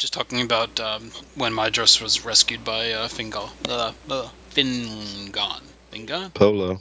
just talking about when Mydros was rescued by Fingon. Fingon? Polo.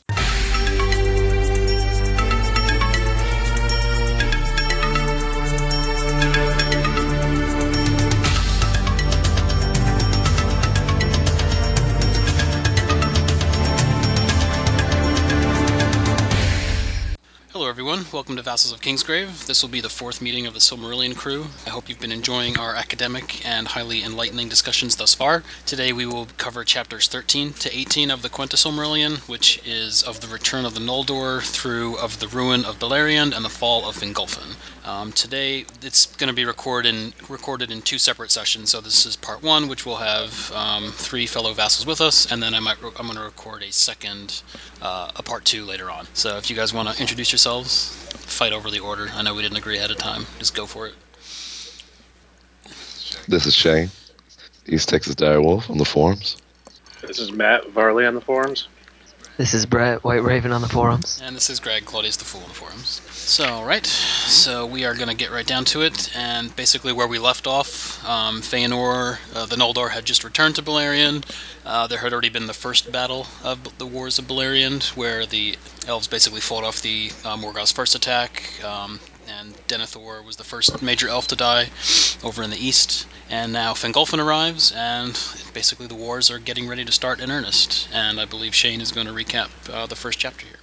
Hello everyone, welcome to Vassals of Kingsgrave. This will be the fourth meeting of the Silmarillion crew. I hope you've been enjoying our academic and highly enlightening discussions thus far. Today we will cover chapters 13 to 18 of the Quenta Silmarillion, which is of the return of the Noldor through of the ruin of Beleriand and the fall of Fingolfin. Today it's going to be recorded in two separate sessions, so this is part one, which will have three fellow vassals with us, and then I'm going to record a part two later on. So if you guys want to introduce yourselves, fight over the order. I know we didn't agree ahead of time. Just go for it. This is Shane, East Texas Direwolf on the forums. This is Matt Varley on the forums. This is Brett White Raven on the forums. And this is Greg, Claudius the Fool on the forums. So we are going to get right down to it, and basically where we left off, Feanor, the Noldor had just returned to Beleriand. There had already been the first battle of the Wars of Beleriand, where the elves basically fought off the Morgoth's first attack, and Denethor was the first major elf to die over in the east. And now Fingolfin arrives, and basically the wars are getting ready to start in earnest. And I believe Shane is going to recap the first chapter here.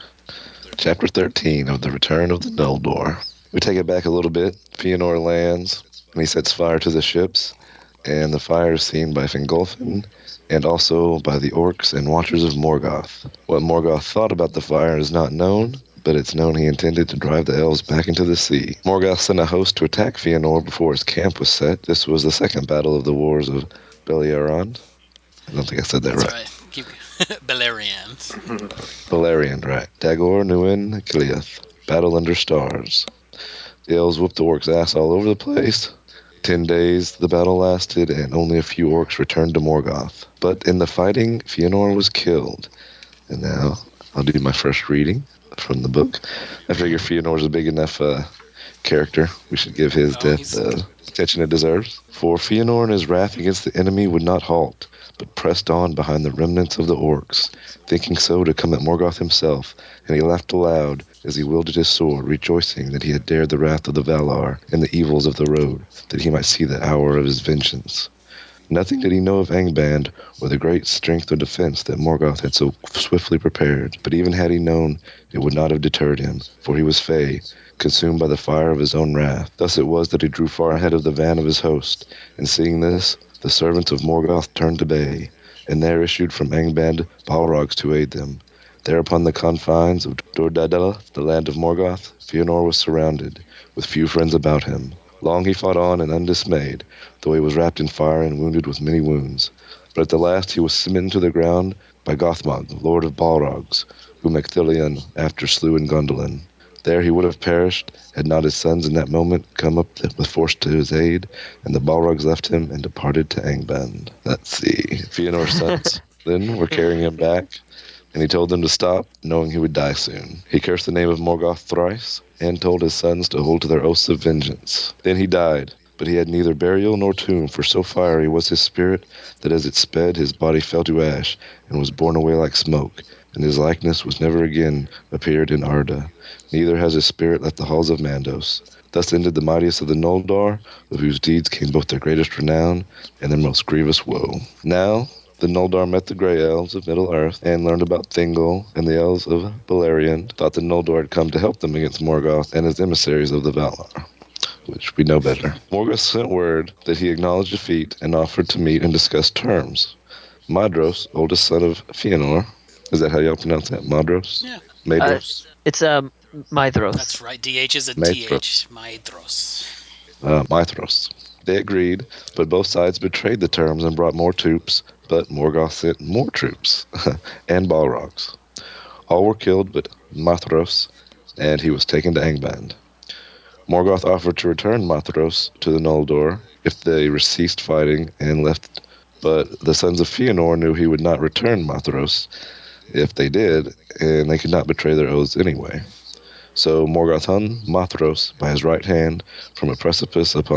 Chapter 13 of the Return of the Noldor. We take it back a little bit. Feanor lands, and he sets fire to the ships, and the fire is seen by Fingolfin, and also by the orcs and watchers of Morgoth. What Morgoth thought about the fire is not known, but it's known he intended to drive the elves back into the sea. Morgoth sent a host to attack Feanor before his camp was set. This was the second battle of the Wars of Beleriand. I don't think I said that That's right. right. Keep Beleriand. Beleriand, right. Dagor, Nuin, Kiliath. Battle under stars. The elves whooped the orcs' ass all over the place. 10 days the battle lasted, and only a few orcs returned to Morgoth. But in the fighting, Feanor was killed. And now, I'll do my first reading from the book. I figure Feanor's a big enough character. We should give his death the attention it deserves. For Feanor in his wrath against the enemy would not halt, but pressed on behind the remnants of the orcs, thinking so to come at Morgoth himself, and he laughed aloud as he wielded his sword, rejoicing that he had dared the wrath of the Valar and the evils of the road, that he might see the hour of his vengeance. Nothing did he know of Angband, or the great strength of defense that Morgoth had so swiftly prepared, but even had he known, it would not have deterred him, for he was fey, consumed by the fire of his own wrath. Thus it was that he drew far ahead of the van of his host, and seeing this, the servants of Morgoth turned to bay, and there issued from Angband Balrogs to aid them. There upon the confines of Dor-Dadela, the land of Morgoth, Feanor was surrounded, with few friends about him. Long he fought on and undismayed, though he was wrapped in fire and wounded with many wounds. But at the last he was smitten to the ground by Gothmog, lord of Balrogs, whom Ecthelion after slew in Gondolin. There he would have perished, had not his sons in that moment come up with force to his aid, and the Balrogs left him and departed to Angband. Let's see. Feanor's sons then were carrying him back, and he told them to stop, knowing he would die soon. He cursed the name of Morgoth thrice, and told his sons to hold to their oaths of vengeance. Then he died, but he had neither burial nor tomb, for so fiery was his spirit that as it sped his body fell to ash, and was borne away like smoke, and his likeness was never again appeared in Arda. Neither has his spirit left the halls of Mandos. Thus ended the mightiest of the Noldor, of whose deeds came both their greatest renown and their most grievous woe. Now the Noldor met the Grey Elves of Middle-earth, and learned about Thingol, and the Elves of Beleriand thought the Noldor had come to help them against Morgoth and his emissaries of the Valar, which we know better. Morgoth sent word that he acknowledged defeat and offered to meet and discuss terms. Madros, oldest son of Feanor, is that how y'all pronounce that? Madros? Yeah. Maedhros? It's Mithros. That's right. DH is a Maedhros. TH. Maedhros. Mithros. They agreed, but both sides betrayed the terms and brought more troops, but Morgoth sent more troops, and Balrogs. All were killed but Mathros, and he was taken to Angband. Morgoth offered to return Mathros to the Noldor if they ceased fighting and left, but the sons of Feanor knew he would not return Mathros if they did, and they could not betray their oaths anyway. So Morgoth hung Mathros by his right hand from a precipice upon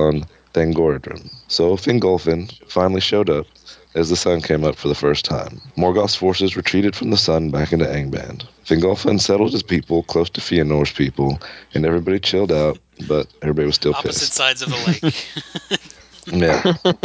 Thangorodrim. So Fingolfin finally showed up as the sun came up for the first time. Morgoth's forces retreated from the sun back into Angband. Fingolfin settled his people close to Fëanor's people, and everybody chilled out, but everybody was still Opposite pissed. sides of the lake. Yeah.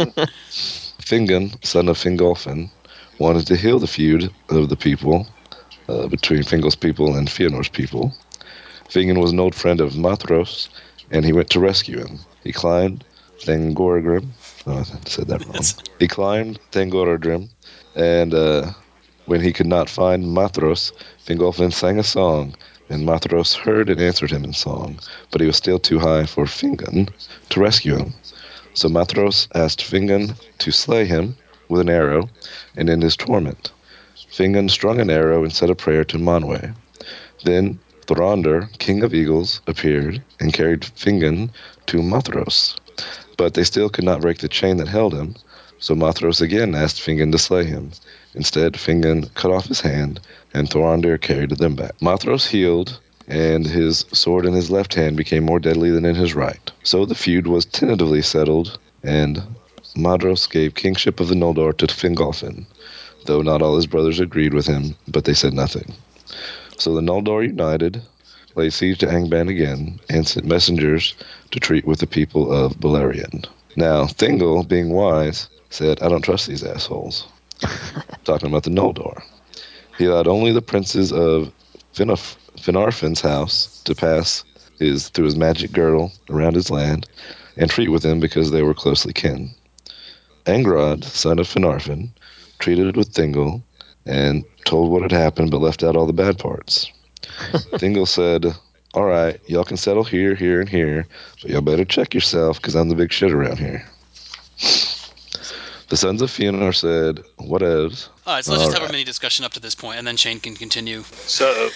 Fingon, son of Fingolfin, wanted to heal the feud of the people between Fingal's people and Fëanor's people. Fingon was an old friend of Mathros, and he went to rescue him. He climbed Thangorodrim. Oh, I said that wrong. He climbed Thangorodrim, and when he could not find Mathros, Fingolfin sang a song, and Mathros heard and answered him in song, but he was still too high for Fingon to rescue him. So Mathros asked Fingon to slay him with an arrow, and end his torment. Fingon strung an arrow and said a prayer to Manwë. Then Thorondr, king of eagles, appeared and carried Fingon to Mathros. But they still could not break the chain that held him, so Mathros again asked Fingon to slay him. Instead, Fingon cut off his hand, and Thorondr carried them back. Mathros healed, and his sword in his left hand became more deadly than in his right. So the feud was tentatively settled, and Mathros gave kingship of the Noldor to Fingolfin, though not all his brothers agreed with him, but they said nothing. So the Noldor united, laid siege to Angband again, and sent messengers to treat with the people of Beleriand. Now, Thingol, being wise, said, I don't trust these assholes. Talking about the Noldor. He allowed only the princes of Finarfin's house to pass through his magic girdle around his land and treat with them because they were closely kin. Angrod, son of Finarfin, treated with Thingol and told what had happened but left out all the bad parts. Thingol said, all right, y'all can settle here, here, and here, but y'all better check yourself because I'm the big shit around here. The sons of Fëanor said, whatevs. All right, so let's All just have a right. mini discussion up to this point, and then Shane can continue. So,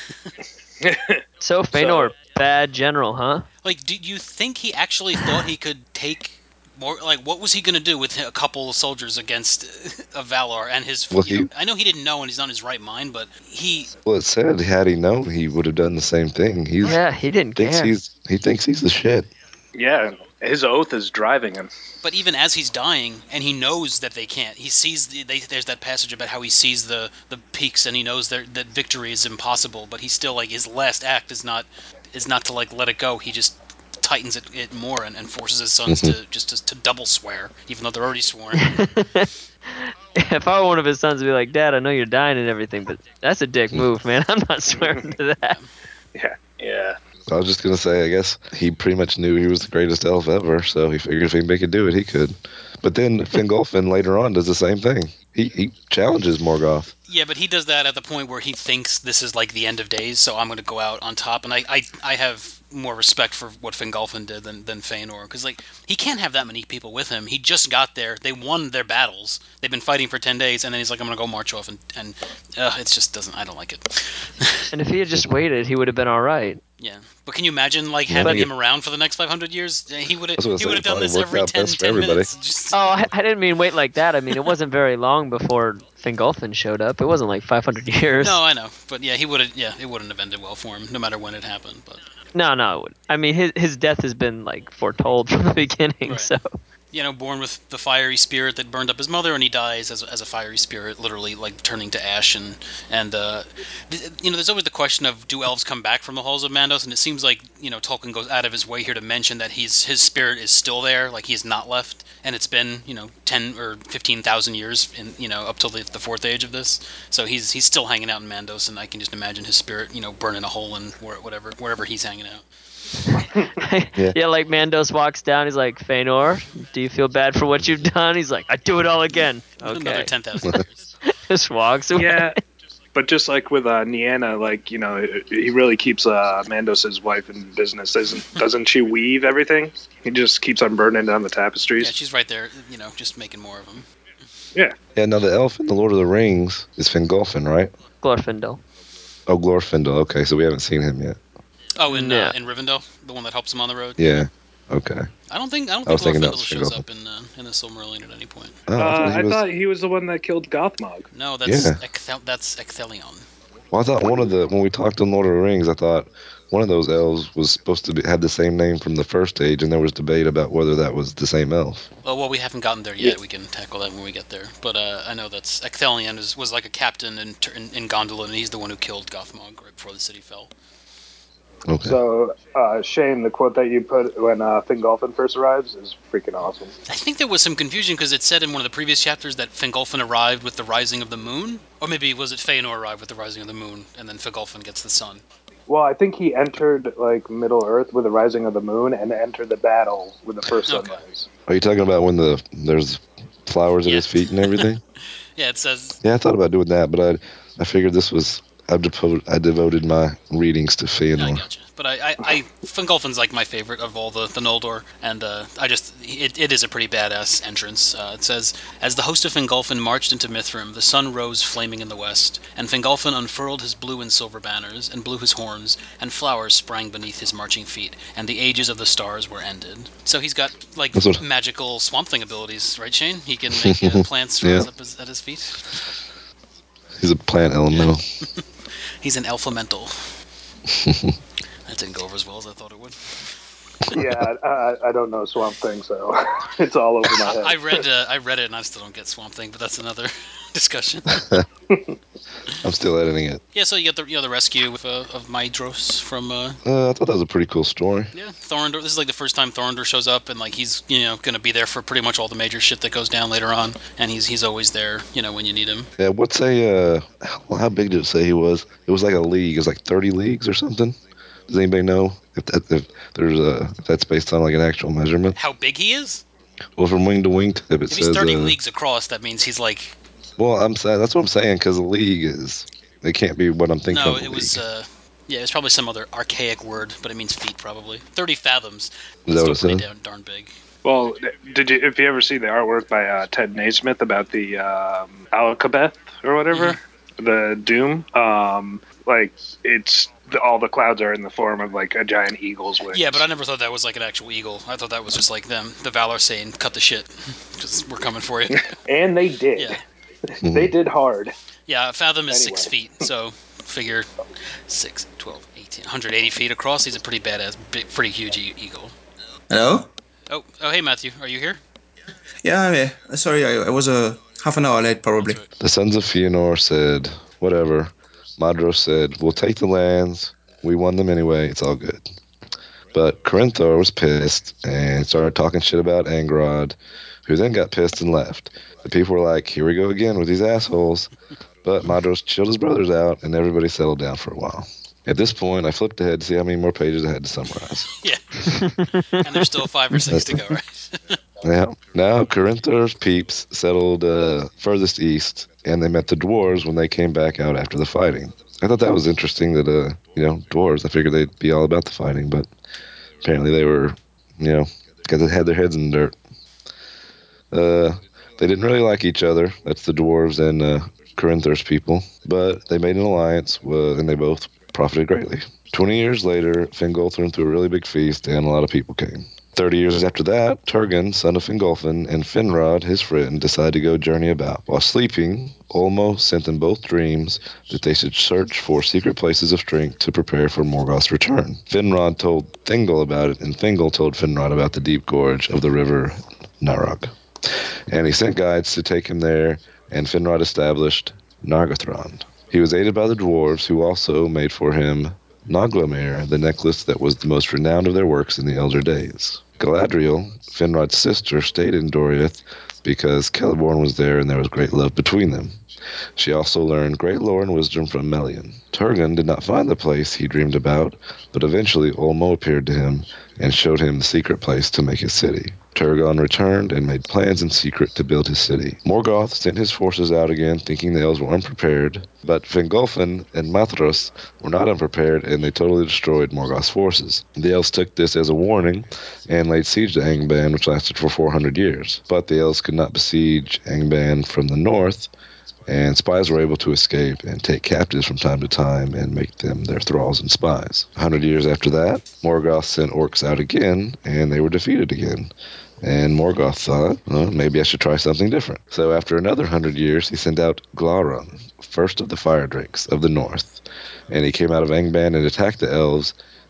So Fëanor, bad general, huh? Like, do you think he actually thought he could take more? Like, what was he going to do with a couple of soldiers against Valar and his? Well, I know he didn't know and he's not in his right mind, but he. well, it said had he known, he would have done the same thing. Yeah, he didn't care. He thinks he's the shit. yeah, his oath is driving him. But even as he's dying, and he knows that they can't, he sees there's that passage about how he sees the peaks, and he knows that victory is impossible. But he still, like, his last act is not to, like, let it go. He just tightens it more and forces his sons Mhm. to double swear, even though they're already sworn. If I were one of his sons, I'd be like, Dad, I know you're dying and everything, but that's a dick move, man. I'm not swearing to that. Yeah. I was just gonna say, I guess he pretty much knew he was the greatest elf ever, so he figured if anybody could do it, he could. But then Fingolfin later on does the same thing. He challenges Morgoth. Yeah, but he does that at the point where he thinks this is like the end of days, so I'm going to go out on top. And I have more respect for what Fingolfin did than Feanor, because, like, he can't have that many people with him. He just got there. They won their battles. They've been fighting for 10 days, and then he's like, I'm going to go march off, and it just doesn't, I don't like it. And if he had just waited, he would have been all right. Yeah, but can you imagine, like, Yeah, I having think him around for the next 500 years? He would I have was gonna he say would it have done probably this worked every out 10, best for 10 everybody. minutes. Just, Oh, I didn't mean wait like that. I mean, it wasn't very long before Fingolfin showed up. It wasn't like 500 years. no, I know, but yeah, he would have. Yeah, it wouldn't have ended well for him, no matter when it happened. But No, it wouldn't. I mean, his death has been like foretold from the beginning. right. So Born with the fiery spirit that burned up his mother, and he dies as a fiery spirit, literally, like, turning to ash. And there's always the question of, do elves come back from the halls of Mandos? And it seems like, Tolkien goes out of his way here to mention that his spirit is still there, like, he is not left, and it's been 10 or 15,000 years in up till the fourth age of this. So he's still hanging out in Mandos, and I can just imagine his spirit burning a hole in wherever he's hanging out. Yeah. yeah, like Mandos walks down. He's like, Feanor, do you feel bad for what you've done? He's like, I do it all again. Another Okay, 10,000 years. just walks away. Yeah, but just like with Nienna, like he really keeps Mandos's wife in business. Doesn't she weave everything? He just keeps on burning down the Yeah, tapestries. she's right there, just making more of them. Yeah, Yeah, now the elf in the Lord of the Rings is Fingolfin, right? Glorfindel. Oh, Glorfindel. Okay, so we haven't seen him yet. Oh, No. in Rivendell, the one that helps him on the road. Yeah. Okay. I don't I think was thinking that was Glorfindel shows Fingolfin. up in the Silmarillion at any point. Oh, I thought he I was. thought he was the one that killed Gothmog. No, Yeah. that's Ecthelion. Well, I thought one of the when we talked on Lord of the Rings, I thought one of those elves was supposed to have the same name from the first age, and there was debate about whether that was the same elf. Well, we haven't gotten there yet. We can tackle that when we get there. But I know that's Ecthelion was like a captain in Gondolin, and he's the one who killed Gothmog right before the city fell. Okay. So, Shane, the quote that you put when Fingolfin first arrives is freaking awesome. I think there was some confusion because it said in one of the previous chapters that Fingolfin arrived with the rising of the moon, or maybe was it Feanor arrived with the rising of the moon, and then Fingolfin gets the sun. Well, I think he entered like Middle Earth with the rising of the moon, and entered the battle with the first Okay. sunrise. Are you talking about when there's flowers at Yeah. his feet and everything? Yeah, it says. Yeah, I thought about doing that, but I figured this was I devoted my readings to I Feanor. gotcha. But Fingolfin's like my favorite of all the Noldor, and it is a pretty badass entrance. It says, as the host of Fingolfin marched into Mithrim, the sun rose flaming in the west, and Fingolfin unfurled his blue and silver banners, and blew his horns, and flowers sprang beneath his marching feet, and the ages of the stars were ended. So he's got like That's what. magical Swamp Thing abilities, right, Shane? He can make plants Yeah, rise up at his feet. he's a plant Yeah, elemental. he's an elemental. That didn't go over as well as I thought it would. Yeah, I don't know Swamp Thing, so it's all over my head. I read it and I still don't get Swamp Thing, but that's another discussion. I'm still editing it. Yeah, so you get the rescue of Maedhros from I thought that was a pretty cool story. yeah, Thorondor. This is like the first time Thorondor shows up, and like he's gonna be there for pretty much all the major shit that goes down later on, and he's always there when you need him. Yeah, what's how big did it say he was? It was like a league. It was like 30 leagues or something. Does anybody know if that's based on like an actual measurement? How big he is? Well, from wing to wingtip, it If he's says 30 leagues across, that means he's like well, I'm saying that's what I'm saying because a league it can't be what I'm thinking no, of a it league. was yeah, it's probably some other archaic word, but it means feet probably. 30 fathoms. Is that what Still it pretty says? darn big. Well, if you ever see the artwork by Ted Naismith about the Alcabeth or whatever, the Doom, like all the clouds are in the form of like a giant eagle's wings. Yeah, but I never thought that was like an actual eagle. I thought that was just like them, the Valor saying, "Cut the shit, because we're coming for you." And they did. Yeah, They did hard. yeah. A fathom is Anyway. 6 feet, so figure 6, 12, 18, 180 feet across. He's a pretty badass, big, pretty huge eagle. Hello? Oh, hey Matthew, are you here? Yeah, I'm here. Sorry, I was half an hour late, That's probably. right. The sons of Fëanor said, "Whatever." Madros said, "We'll take the lands. We won them anyway. It's all good." But Corinthor was pissed and started talking shit about Angrod, who then got pissed and left. The people were like, "Here we go again with these assholes." But Madros chilled his brothers out, and everybody settled down for a while. At this point, I flipped ahead to see how many more pages I had to summarize. Yeah, and there's still 5 or 6 to go, right? Yeah. Now, Corinthor's peeps settled furthest east, and they met the dwarves when they came back out after the fighting. I thought that was interesting that, dwarves, I figured they'd be all about the fighting, but apparently they were, because they had their heads in the dirt. They didn't really like each other. That's the dwarves and Corinthor's people. But they made an alliance, and they both profited greatly. 20 years later, Fingolfin threw a really big feast, and a lot of people came. 30 years after that, Turgon, son of Fingolfin, and Finrod, his friend, decided to go journey about. While sleeping, Olmo sent them both dreams that they should search for secret places of strength to prepare for Morgoth's return. Finrod told Thingol about it, and Thingol told Finrod about the deep gorge of the river Narog. And he sent guides to take him there, and Finrod established Nargothrond. He was aided by the dwarves, who also made for him Noglamere, the necklace that was the most renowned of their works in the elder days. Galadriel, Finrod's sister, stayed in Doriath because Celeborn was there and there was great love between them. She also learned great lore and wisdom from Melian. Turgon did not find the place he dreamed about, but eventually Olmo appeared to him and showed him the secret place to make his city. Turgon returned and made plans in secret to build his city. Morgoth sent his forces out again, thinking the elves were unprepared, but Fingolfin and Mathros were not unprepared, and they totally destroyed Morgoth's forces. The elves took this as a warning and laid siege to Angband, which lasted for 400 years. But the elves could not besiege Angband from the north, and spies were able to escape and take captives from time to time and make them their thralls and spies. 100 years after that, Morgoth sent orcs out again, and they were defeated again. And Morgoth thought, well, maybe I should try something different. So after another 100 years, he sent out Glaurung, first of the fire drakes of the north. And he came out of Angband and attacked the elves,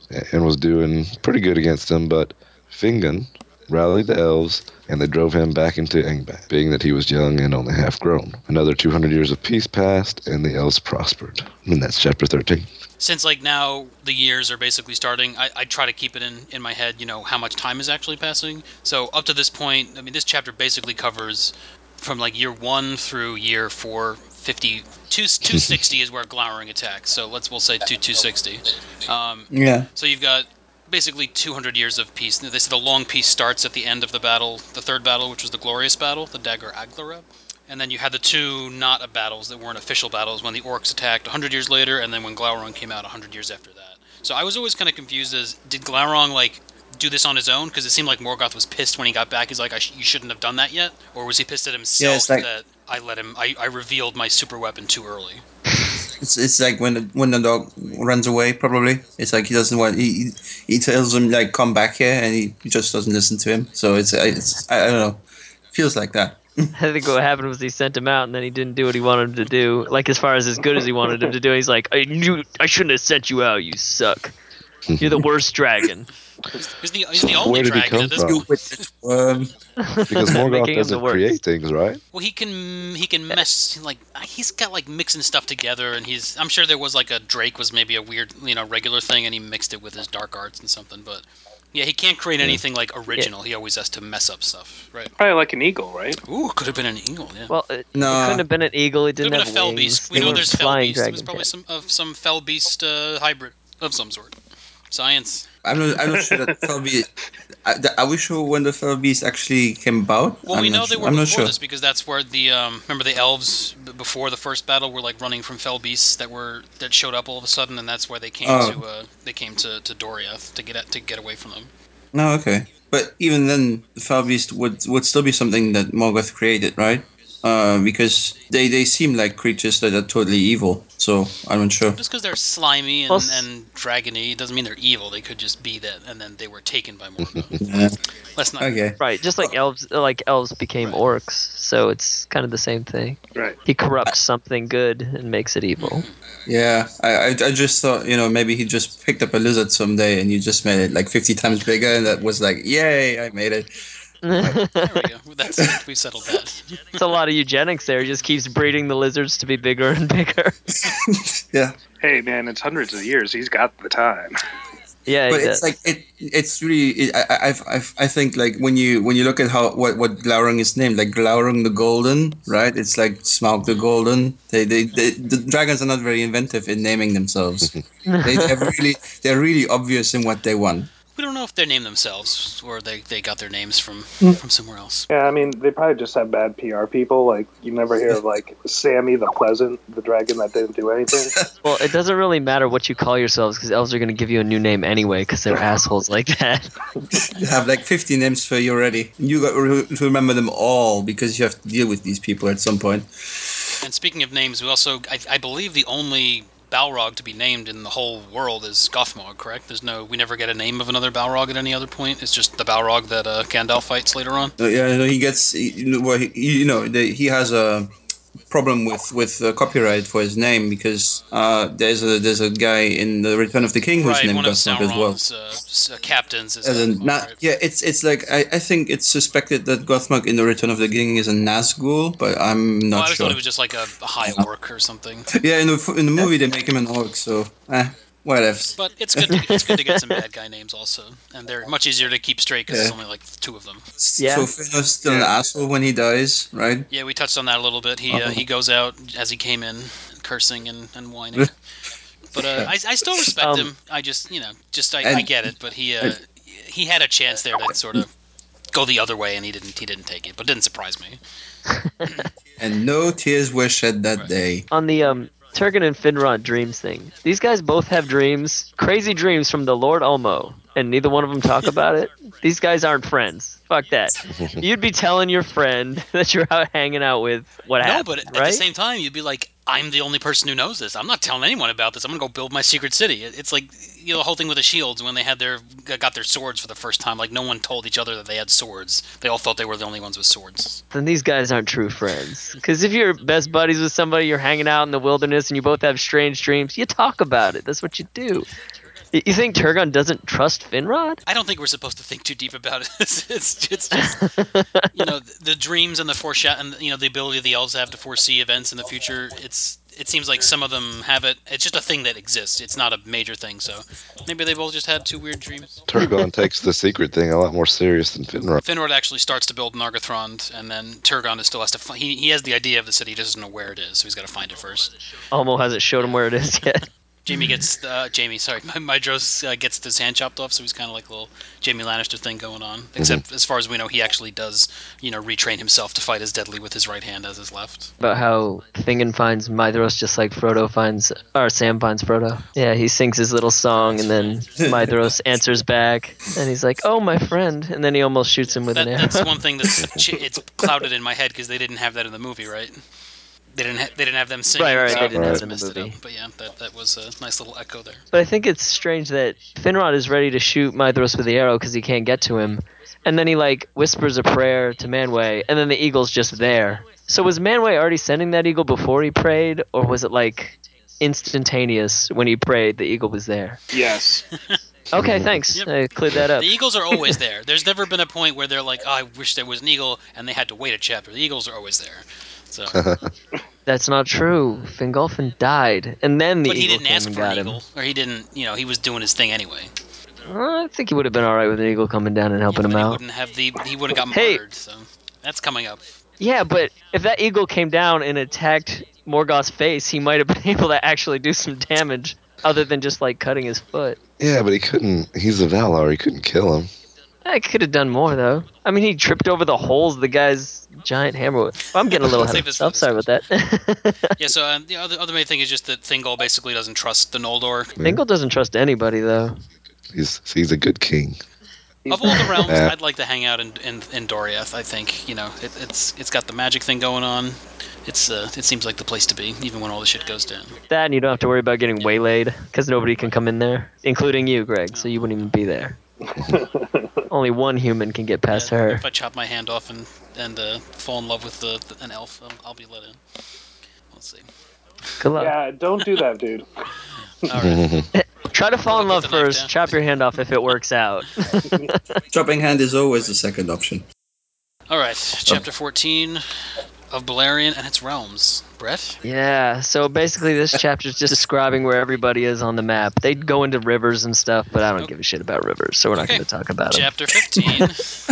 and was doing pretty good against them, but Fingon rallied the elves and they drove him back into Angband, being that he was young and only half grown. Another 200 years of peace passed and the elves prospered. And that's chapter 13. Since like now the years are basically starting, I try to keep it in my head, how much time is actually passing. So up to this point, I mean, this chapter basically covers from like year 1 through year 450. 260 is where Glowering attacks. So we'll say 260. Yeah. So you've got basically 200 years of peace. They say the long peace starts at the end of the battle, the third battle, which was the glorious battle, the Dagor Aglara. And then you had the two not battles that weren't official battles when the orcs attacked 100 years later, and then when Glaurung came out 100 years after that. So I was always kind of confused as, did Glaurung, do this on his own? Because it seemed like Morgoth was pissed when he got back. He's like, you shouldn't have done that yet? Or was he pissed at Yeah, himself it's like that I revealed my super weapon too early? it's like when the dog runs away. Probably it's like he doesn't want. He tells him like come back here, and he just doesn't listen to him. So I don't know. Feels like that. I think what happened was he sent him out, and then he didn't do what he wanted him to do. Like as far as good as he wanted him to do. He's like, I shouldn't have sent you out. You suck. You're the worst dragon. He's the only Where did he dragon come at this from? You point. witness worm. Because Morgoth Making him the doesn't create worst. things, right? Well, he can mess he's got mixing stuff together, and I'm sure there was a Drake was maybe a weird regular thing, and he mixed it with his dark arts and something. But yeah, he can't create Yeah. anything original. He always has to mess up stuff, right? Probably like an eagle, right? Ooh, could have been an eagle. Yeah, Well, it No, couldn't have been an eagle. It could have didn't been a have fell wings. beast. We They know weren't there's fell flying beast. It was dragon probably cats. some fell beast hybrid of some sort. Science. I'm not sure that Felby. Are we sure when the Fell Beast actually came about? Well, we know they were I'm not before sure. this because that's where the remember the elves before the first battle were running from fell beasts that showed up all of a sudden, and that's where they came Oh, to Doriath to get away from them. no, okay. But even then, the Fell Beast would still be something that Morgoth created, right? Because they seem like creatures that are totally evil. So I'm not sure. Just because they're slimy Well, and dragony doesn't mean they're evil. They could just be that, and then they were taken by Morgoth. Yeah. Let's not. Okay. right, just like elves became Right. orcs, so it's kind of the same thing. Right. He corrupts something good and makes it evil. Yeah, I just thought, maybe he just picked up a lizard someday and you just made it like 50 times bigger, and that was like, yay, I made it. There we go. That's it. We settled that. It's a lot of eugenics there. He just keeps breeding the lizards to be bigger and bigger. Yeah. Hey, man, it's hundreds of years. He's got the time. Yeah, But he it's does. like it's really I think like when you look at how what Glaurung is named, like Glaurung the Golden, right? It's like Smaug the Golden. The dragons are not very inventive in naming themselves. They're really obvious in what they want. We don't know if they named themselves or they got their names from somewhere else. Yeah, I mean, they probably just have bad PR people. Like, you never hear of, Sammy the Pleasant, the dragon that didn't do anything. Well, it doesn't really matter what you call yourselves because elves are going to give you a new name anyway because they're assholes like that. You have like 50 names for you already. You got to remember them all because you have to deal with these people at some point. And speaking of names, we also I believe the only Balrog to be named in the whole world is Gothmog, correct? We never get a name of another Balrog at any other point. It's just the Balrog that Gandalf fights later on. Yeah, he gets. He has a problem with copyright for his name because there's a guy in the Return of the King who's Right, named one of Gothmog as well. Sauron's captains is As a in, not right. yeah, it's like I think it's suspected that Gothmog in the Return of the King is a Nazgul, but I'm Oh, I not always thought sure. he was just like a high orc or something. Yeah, in the movie they make him an orc, so whatevs. But it's good to get some bad guy names also, and they're much easier to keep straight because there's Yeah. only two of them. So Yeah. Fëanor is still an Yeah. asshole when he dies, right? Yeah, we touched on that a little bit. He goes out as he came in, cursing and whining. But I still respect Um, him. I just I and get it. But and he had a chance there to sort of go the other way, and he didn't take it. But it didn't surprise me. and no tears were shed that Right. day. on the Turgon and Finrod dreams thing, these guys both have dreams, crazy dreams from the Lord Ulmo, and neither one of them talk about it. These guys aren't friends. Fuck that. You'd be telling your friend that you're out hanging out with what No, happened, but at the right? same time, you'd be like, I'm the only person who knows this. I'm not telling anyone about this. I'm gonna go build my secret city. It's like the whole thing with the shields when they got their swords for the first time. Like no one told each other that they had swords. They all thought they were the only ones with swords. Then these guys aren't true friends. Because if you're best buddies with somebody, you're hanging out in the wilderness and you both have strange dreams, you talk about it. That's what you do. You think Turgon doesn't trust Finrod? I don't think we're supposed to think too deep about it. It's just the dreams and the and the ability the elves have to foresee events in the future. It seems like some of them have it. It's just a thing that exists. It's not a major thing. So maybe they've all just had 2 weird dreams. Turgon takes the secret thing a lot more serious than Finrod. Finrod actually starts to build Nargothrond, and then Turgon still has to. He has the idea of the city, he doesn't know where it is, so he's got to find it first. Almo hasn't showed him where it is yet. Jamie gets Maedhros gets his hand chopped off, so he's kind of like a little Jamie Lannister thing going on. Except as far as we know, he actually does retrain himself to fight as deadly with his right hand as his left. About how Fingin finds Maedhros just like Sam finds Frodo. Yeah, he sings his little song, and then Maedhros answers back, and he's like, "Oh, my friend," and then he almost shoots him with an arrow. That's one thing that's it's clouded in my head because they didn't have that in the movie, right? They didn't have them singing. Right, so they didn't have it in the messed movie. it up. But yeah, that was a nice little echo there. But I think it's strange that Finrod is ready to shoot Maedhros with the arrow because he can't get to him, and then he like whispers a prayer to Manwë, and then the eagle's just there. So was Manwë already sending that eagle before he prayed, or was it like instantaneous when he prayed the eagle was there? Yes. Okay, thanks. Yep. I cleared that up. The eagles are always there. There's never been a point where they're like, "Oh, I wish there was an eagle," and they had to wait a chapter. The eagles are always there. So, That's not true. Fingolfin died, and then the but he eagle didn't came ask and for an got him. eagle, or he didn't. He was doing his thing anyway. I think he would have been all right with an eagle coming down and helping But him then out. he would have got Hey. murdered. So that's coming up. Yeah, but if that eagle came down and attacked Morgoth's face, he might have been able to actually do some damage other than just like cutting his foot. Yeah, but he couldn't. He's a Valar. He couldn't kill him. I could have done more though. I mean, he tripped over the holes the guy's giant hammer with. I'm getting a little ahead of myself. Sorry about that. Yeah. So the other main thing is just that Thingol basically doesn't trust the Noldor. Thingol doesn't trust anybody though. He's a good king. Of all the realms, Yeah. I'd like to hang out in Doriath. I think it's got the magic thing going on. It seems like the place to be, even when all the shit goes down. That and you don't have to worry about getting waylaid because nobody can come in there, including you, Greg. So you wouldn't even be there. Only one human can get past her. If I chop my hand off and fall in love with an elf, I'll be let in. Let's see. Good luck. Yeah, don't do that, dude. All right. Try to fall in Put love the knife first. down. Chop your hand off if it works out. Chopping hand is always the second option. All right. Chapter 14 of Balerion and its realms. Brett? Yeah, so basically this chapter is just describing where everybody is on the map. They go into rivers and stuff, but I don't give a shit about rivers, so we're not going to talk about them. Chapter 15.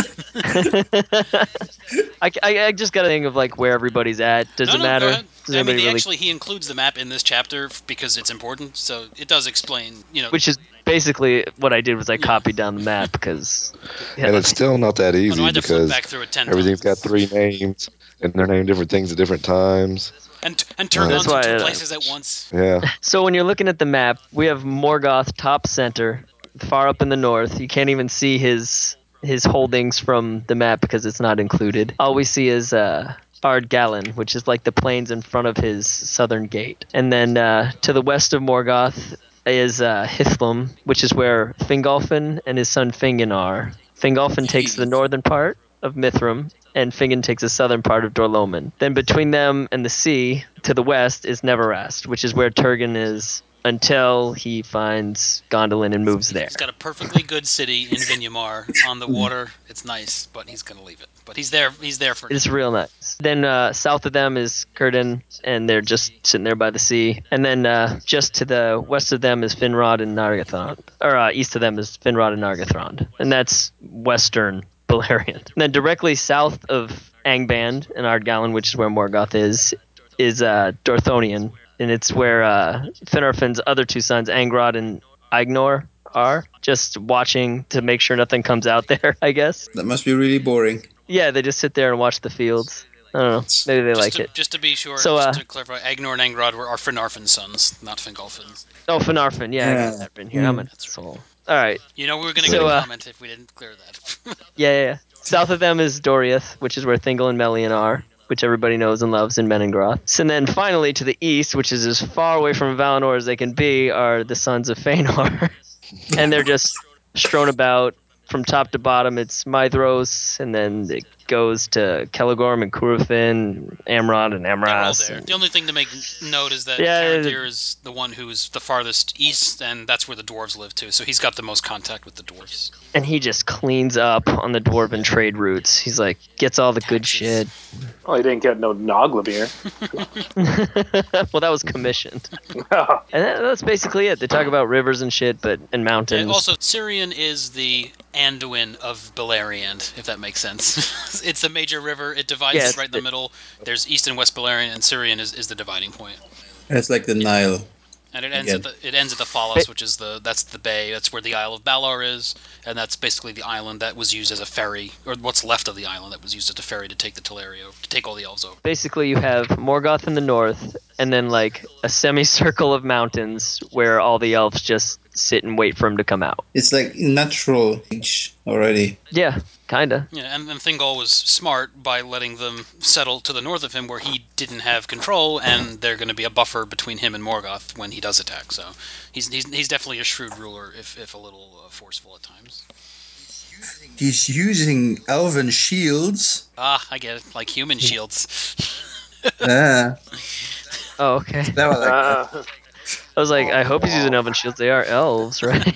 I just got a thing of like where everybody's at. Does it matter? Go ahead. Does I mean, anybody really... he includes the map in this chapter because it's important, so it does explain, Which is basically what I did was I copied down the map because... And it's still not that easy I had to flip because back through it 10 everything's times. got 3 names and they're named different things at different times. And Turgon's why in 2 I- places at once. Yeah. So when you're looking at the map, we have Morgoth top center, far up in the north. You can't even see his holdings from the map because it's not included. All we see is Ardgallen, which is like the plains in front of his southern gate. And then to the west of Morgoth is Hithlum, which is where Fingolfin and his son Fingin are. Fingolfin takes the northern part of Mithram, and Fingin takes the southern part of Dorloman. Then between them and the sea, to the west, is Neverast, which is where Turgon is until he finds Gondolin and moves there. He's got a perfectly good city in Vinyamar on the water. It's nice, but he's going to leave it. But he's there for It's real nice. Then south of them is Círdan, and they're just sitting there by the sea. And then just to the west of them is Finrod and Nargothrond. Or east of them is Finrod and Nargothrond. And that's western Balerion. And then directly south of Angband and Ardgallen, which is where Morgoth is Dorthonion. And it's where Finarfin's other 2 sons, Angrod and Ignor, are. Just watching to make sure nothing comes out there, I guess. That must be really boring. Yeah, they just sit there and watch the fields. I don't know. Maybe they like it. Just to be sure, So, just to clarify, Agnor and Angrod are Finarfin's sons, not Fingolfin's. Oh, Finarfin. Yeah, I got that written here. I'm an asshole. All right. We were going to So, get a comment if we didn't clear that. Yeah. South of them is Doriath, which is where Thingol and Melian are, which everybody knows and loves in Menengroth. So then finally to the east, which is as far away from Valinor as they can be, are the sons of Feanor. And they're just strewn about from top to bottom, it's Mithros, and then it goes to Kelegorm and Kurufin, Amrod and Yeah, we're all Amras. there. and- The only thing to make note is that Yeah, Karandir is the one who's the farthest east, and that's where the dwarves live too. So he's got the most contact with the dwarves. and he just cleans up on the dwarven trade routes. He's like, gets all the good Taxes. shit. Well, he didn't get no Noglamir. Well, that was commissioned. And that's basically it. They talk about rivers and shit, and mountains. And also, Sirian is the Anduin of Beleriand, if that makes sense. It's a major river. It divides Yeah, right in the middle. There's East and West Beleriand, and Sirian is the dividing point. It's like the Nile. And it ends Again. at the Phalos, which is that's the bay. That's where the Isle of Balor is, and that's basically the island that was used as a ferry, or what's left of the island that was used as a ferry to take the Telerio, to take all the elves over. basically you have Morgoth in the north, and then like a semicircle of mountains where all the elves just sit and wait for him to come out. It's like natural age already. Yeah, kinda. Yeah, and Thingol was smart by letting them settle to the north of him where he didn't have control, and they're going to be a buffer between him and Morgoth when he does attack. So he's definitely a shrewd ruler, if a little forceful at times. He's using elven shields. Ah, I get it, like human shields. Yeah, Oh, okay. that was like that. I was like, I hope he's using elven shields. They are elves, right?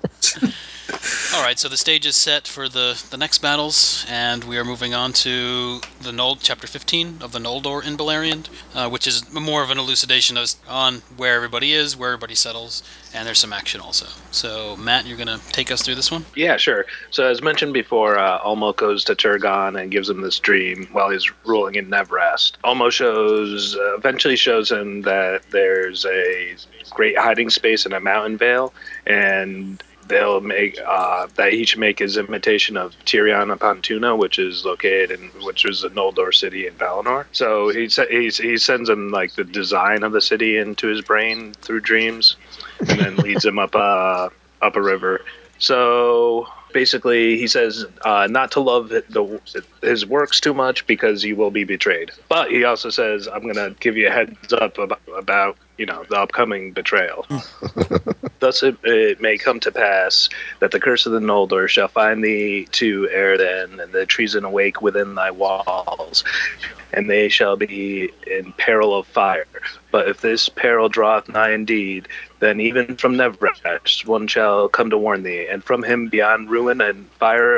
All right, so the stage is set for the next battles, and we are moving on to the Nold, chapter 15 of the Noldor in Beleriand, which is more of an elucidation on where everybody is, where everybody settles, and there's some action also. So, Matt, you're going to take us through this one? Yeah, sure. So as mentioned before, Ulmo goes to Turgon and gives him this dream while he's ruling in Nevrast. Ulmo eventually shows him that there's a great hiding space in a mountain vale, and they'll make that he should make his imitation of Tirion upon Tuna, which is a Noldor city in Valinor. So he sends him like the design of the city into his brain through dreams, and then leads him up a river. So basically, he says not to love his works too much because you will be betrayed. But he also says, I'm going to give you a heads up about the upcoming betrayal. Thus it may come to pass that the curse of the Noldor shall find thee too ere then, and the treason awake within thy walls, and they shall be in peril of fire. But if this peril draweth nigh indeed, then even from Nevrast one shall come to warn thee, and from him beyond ruin and fire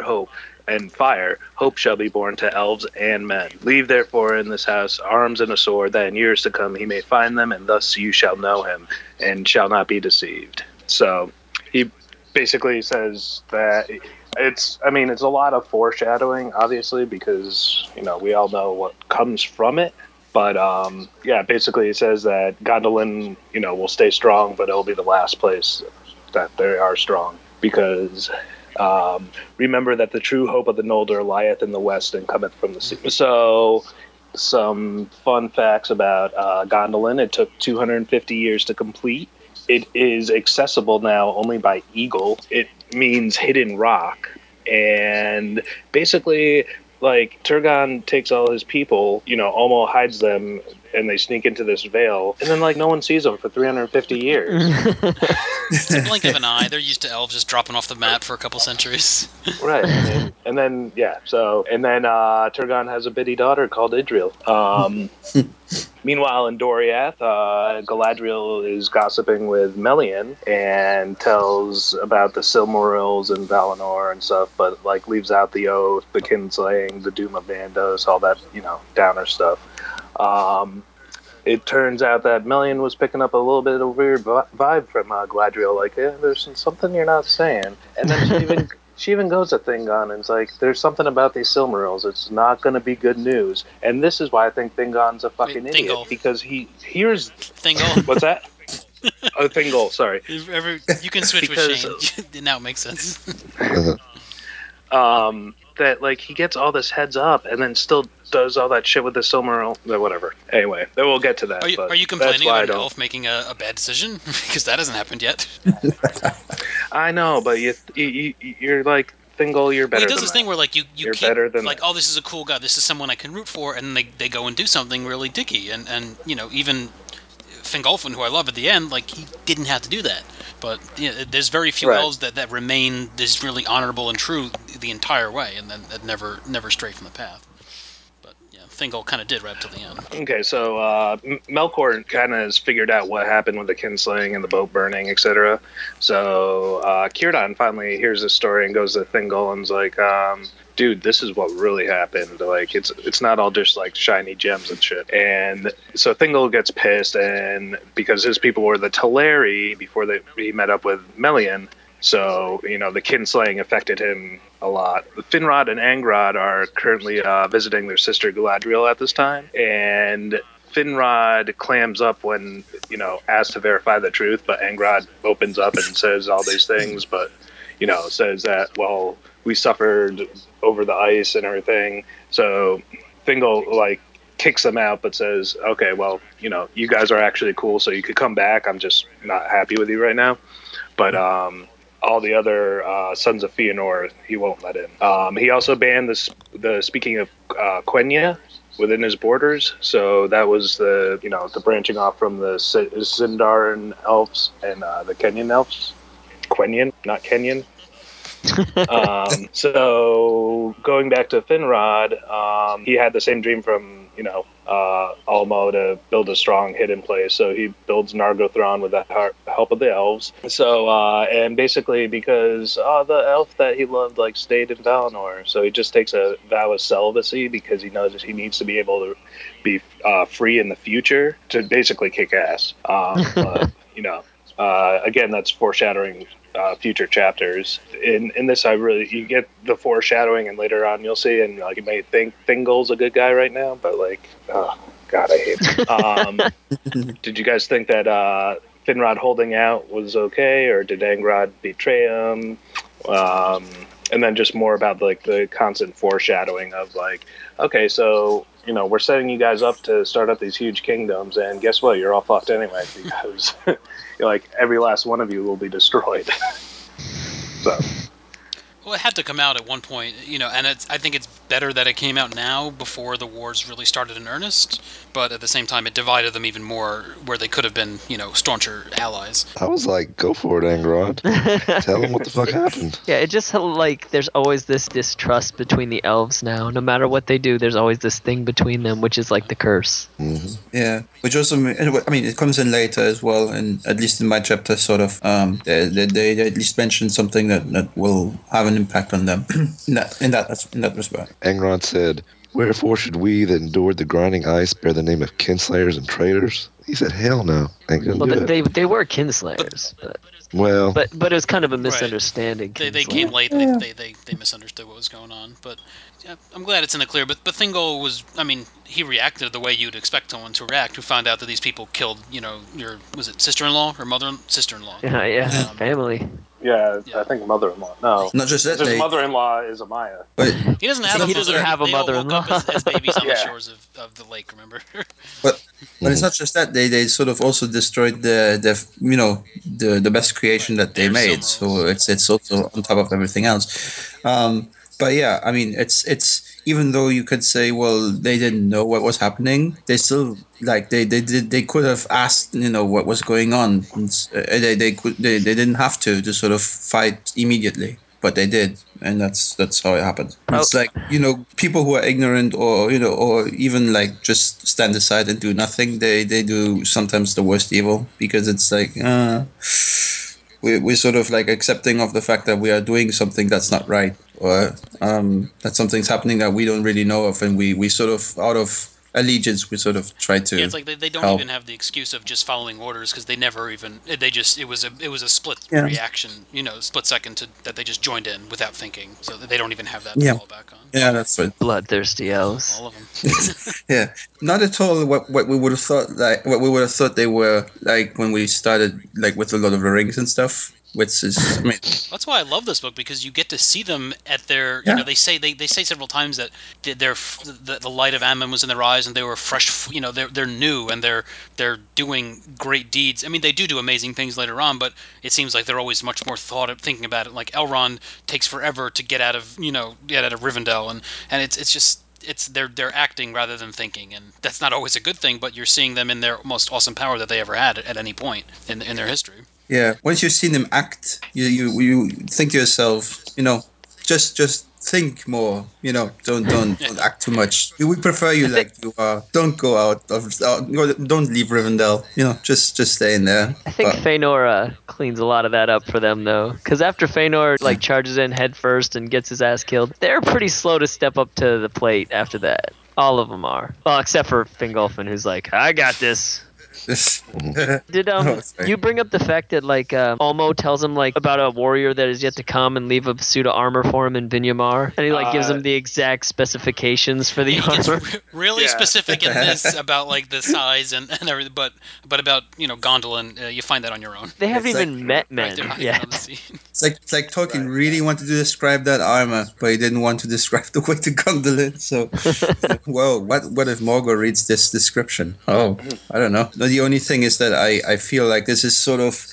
hope shall be born to elves and men. Leave therefore in this house arms and a sword, that in years to come he may find them, and thus you shall know him, and shall not be deceived. So he basically says that it's a lot of foreshadowing, obviously, because we all know what comes from it. But basically it says that Gondolin, will stay strong, but it'll be the last place that they are strong, because remember that the true hope of the Noldor lieth in the west and cometh from the sea. So some fun facts about Gondolin: it took 250 years to complete. It is accessible now only by eagle. It means hidden rock. And basically, like, Turgon takes all his people, Ulmo hides them, and they sneak into this veil, and then, like, no one sees them for 350 years. It's a blink of an eye. They're used to elves just dropping off the map for a couple centuries. Right. And then Turgon has a bitty daughter called Idril. Meanwhile, in Doriath, Galadriel is gossiping with Melian and tells about the Silmarils and Valinor and stuff, but like leaves out the oath, the kinslaying, the doom of Vandos, all that downer stuff. It turns out that Melian was picking up a little bit of a weird vibe from Galadriel, like, yeah, there's something you're not saying. And then she even goes to Thingon and it's like, there's something about these Silmarils. It's not going to be good news. And this is why I think Thingon's a fucking idiot. Thingol. Because he hears... Thingol. What's that? Oh, Thingol, sorry. You can switch Because, with Shane. Now it makes sense. that, like, he gets all this heads up and then still does all that shit with the Silmaril. Whatever. Anyway, then we'll get to that. Are you complaining about an elf making a bad decision? Because that hasn't happened yet. I know, but you're like, Thingol, you're better Well, he does than this that. thing where, like, you You're keep, better than like, that. oh, this is a cool guy, this is someone I can root for, and they go and do something really dicky, and even Fingolfin, who I love at the end, like, he didn't have to do that. But there's very few Right. elves that remain this really honorable and true the entire way, and then that never stray from the path. But yeah, Thingol kind of did right up to the end. Okay, so Melkor kind of has figured out what happened with the kinslaying and the boat burning, etc. So Círdan finally hears this story and goes to Thingol and's like, dude, this is what really happened. Like, it's not all just like shiny gems and shit. And so Thingol gets pissed, and because his people were the Teleri before he met up with Melian. So, the kinslaying affected him a lot. Finrod and Angrod are currently visiting their sister Galadriel at this time, and Finrod clams up when, asked to verify the truth, but Angrod opens up and says all these things, but, says that, well, we suffered over the ice and everything. So Thingol, kicks them out, but says, okay, well, you guys are actually cool, so you could come back. I'm just not happy with you right now. But all the other sons of Fëanor, he won't let in. He also banned the speaking of Quenya within his borders. So that was the branching off from the Sindarin elves and the Kenyan elves. Quenyan, not Kenyan. So going back to Finrod, he had the same dream from Ulmo to build a strong hidden place. So he builds Nargothrond with the help of the elves. So and basically because the elf that he loved stayed in Valinor, so he just takes a vow of celibacy because he knows he needs to be able to be free in the future to basically kick ass. But again, that's foreshadowing future chapters. In this, you get the foreshadowing, and later on you'll see, and you may think Thingol's a good guy right now, but oh god, I hate him. Did you guys think that Finrod holding out was okay, or did Angrod betray him? And then just more about the constant foreshadowing of okay, so we're setting you guys up to start up these huge kingdoms, and guess what? You're all fucked anyway because every last one of you will be destroyed. So. Well, it had to come out at one point, and I think it's better that it came out now before the wars really started in earnest. But at the same time, it divided them even more, where they could have been, stauncher allies. I was like, go for it, Angrod. Tell them what the fuck happened. Yeah, it just there's always this distrust between the elves now. No matter what they do, there's always this thing between them, which is like the curse. Mm-hmm. Yeah, which also, I mean, it comes in later as well, and at least in my chapter, sort of, they at least mention something that will have an impact on them in that respect. Angrod said, "Wherefore should we that endured the grinding ice bear the name of kinslayers and traitors?" He said, "Hell no, ain't gonna Well, do it." they were kinslayers, but Well, but it was kind of a Right. misunderstanding. They came Kinslayer. late. Yeah. They misunderstood what was going on. But yeah, I'm glad it's in the clear. But Thingol was, I mean, he reacted the way you'd expect someone to react who found out that these people killed, your, was it sister-in-law or sister-in-law? Yeah, Um, family. Yeah, yeah. I think mother-in-law. No, Not just that, his mother-in-law is Amaya. but He doesn't it's have not a He just doesn't mother. that. have a They all woke mother-in-law. up as babies on the Yeah. shores of the lake. Remember? But it's mhm. not just that they sort of also destroyed the best creation Right. that they Their made. So Silmarils. it's also on top of everything else. But yeah, I mean, it's even though you could say, well, they didn't know what was happening, they still they could have asked what was going on. They didn't have to sort of fight immediately, but they did, and that's how it happened. Pro- It's like people who are ignorant or even like just stand aside and do nothing. They do sometimes the worst evil because it's like we're sort of like accepting of the fact that we are doing something that's not right, or that something's happening that we don't really know of, and we sort of out of allegiance we sort of try Yeah, to it's like they don't even help. have the excuse of just following orders because they never even they just it was a split Yeah, reaction, split second that they just joined in without thinking, so they don't even have that to yeah, fall back on. yeah. That's right. Bloodthirsty elves. All of them. Yeah, not at all what we would have thought, like what we would have thought they were like when we started like with the Lord of the Rings and stuff, which is, I mean, That's why I love this book because you get to see them at their. yeah, They say several times that the light of Ammon was in their eyes and they were fresh. They're new and they're doing great deeds. I mean, they do amazing things later on, but it seems like they're always much more thinking about it. Like Elrond takes forever to get out of Rivendell, and it's just it's they're acting rather than thinking, and that's not always a good thing. But you're seeing them in their most awesome power that they ever had at any point in their history. Yeah, once you've seen them act, you think to yourself, just think more. Don't act too much. We prefer you I think like you are. Don't go out of. Don't leave Rivendell. Just stay in there. I think Feanor cleans a lot of that up for them though, because after Feanor like charges in head first and gets his ass killed, they're pretty slow to step up to the plate after that. All of them are. Well, except for Fingolfin, who's like, I got this. Did Oh, sorry. you bring up the fact that like Olmo tells him like about a warrior that is yet to come and leave a suit of armor for him in Vinyamar, and he like gives him the exact specifications for the He gets armor. really Yeah. specific in this about like the size and everything, but about Gondolin, you find that on your own. They haven't It's like even met Right, they're men not even on the yet. scene. it's like Tolkien Right, really wanted to describe that armor, but he didn't want to describe the way to Gondolin. So, whoa, what if Morgul reads this description? Oh, I don't know. No, the only thing is that I feel like this is sort of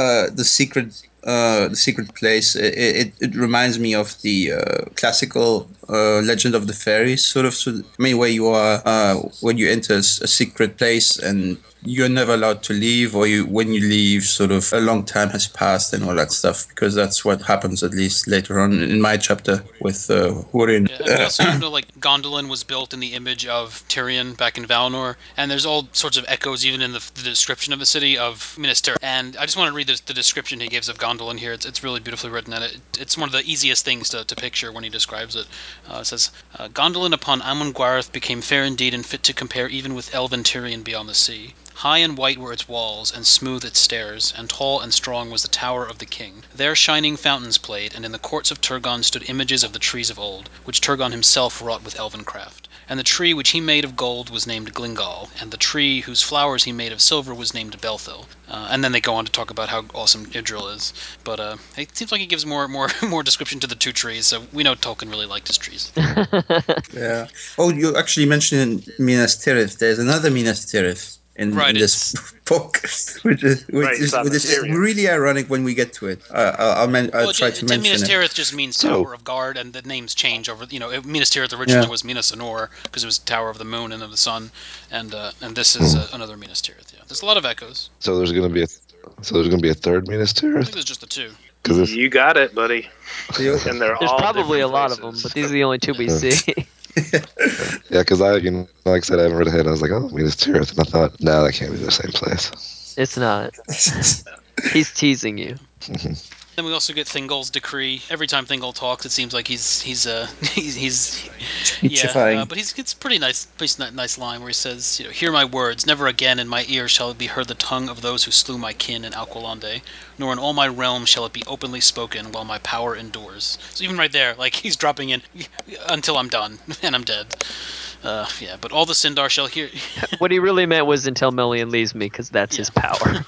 the secret place. It reminds me of the classical Legend of the Fairies, sort of. So, I mean, where you are when you enter a secret place and you're never allowed to leave, or when you leave, sort of a long time has passed and all that stuff, because that's what happens at least later on in my chapter with Hurin. Yeah, and we also know like Gondolin was built in the image of Tyrion back in Valinor, and there's all sorts of echoes even in the description of the city of Minas Tirith. And I just want to read the description he gives of Gondolin here. It's really beautifully written, and it's one of the easiest things to picture when he describes it. It says, Gondolin upon Amon Gwareth became fair indeed and fit to compare even with elven Tyrion beyond the sea. High and white were its walls, and smooth its stairs, and tall and strong was the tower of the king. There shining fountains played, and in the courts of Turgon stood images of the trees of old, which Turgon himself wrought with elven craft. And the tree which he made of gold was named Glingal, and the tree whose flowers he made of silver was named Belthil. And then they go on to talk about how awesome Idril is. But it seems like he gives more description to the two trees, so we know Tolkien really liked his trees. Yeah. Oh, you actually mentioned Minas Tirith. There's another Minas Tirith Right, in this it's book, which is Right, it's on Assyria. really ironic when we get to it. I'll well, try to Minas mention it. Tirith just means So, Tower of Guard, and the names change over. Minas Tirith originally Yeah. was Minas Anor because it was Tower of the Moon and of the Sun, and this is hmm. another Minas Tirith. Yeah, there's a lot of echoes. So there's gonna be a third Minas I think Tirith there's just the two. because this. You got it, buddy. You- And they're There's all probably a different lot of them, but places. these are the only two we see. Yeah, because like I said, I haven't read ahead. I was like, oh, Minas Tirith, and I thought, no, that can't be the same place. It's not. He's teasing you. Then we also get Thingol's decree. Every time Thingol talks, it seems like he's he's yeah, Speechifying. but it's pretty nice line where he says, "Hear my words. Never again in my ear shall it be heard the tongue of those who slew my kin in Alqualande, nor in all my realm shall it be openly spoken while my power endures." So even right there, like he's dropping in until I'm done and I'm dead. Yeah, but all the Sindar shall hear. What he really meant was until Melian leaves me, because that's his Yeah. power.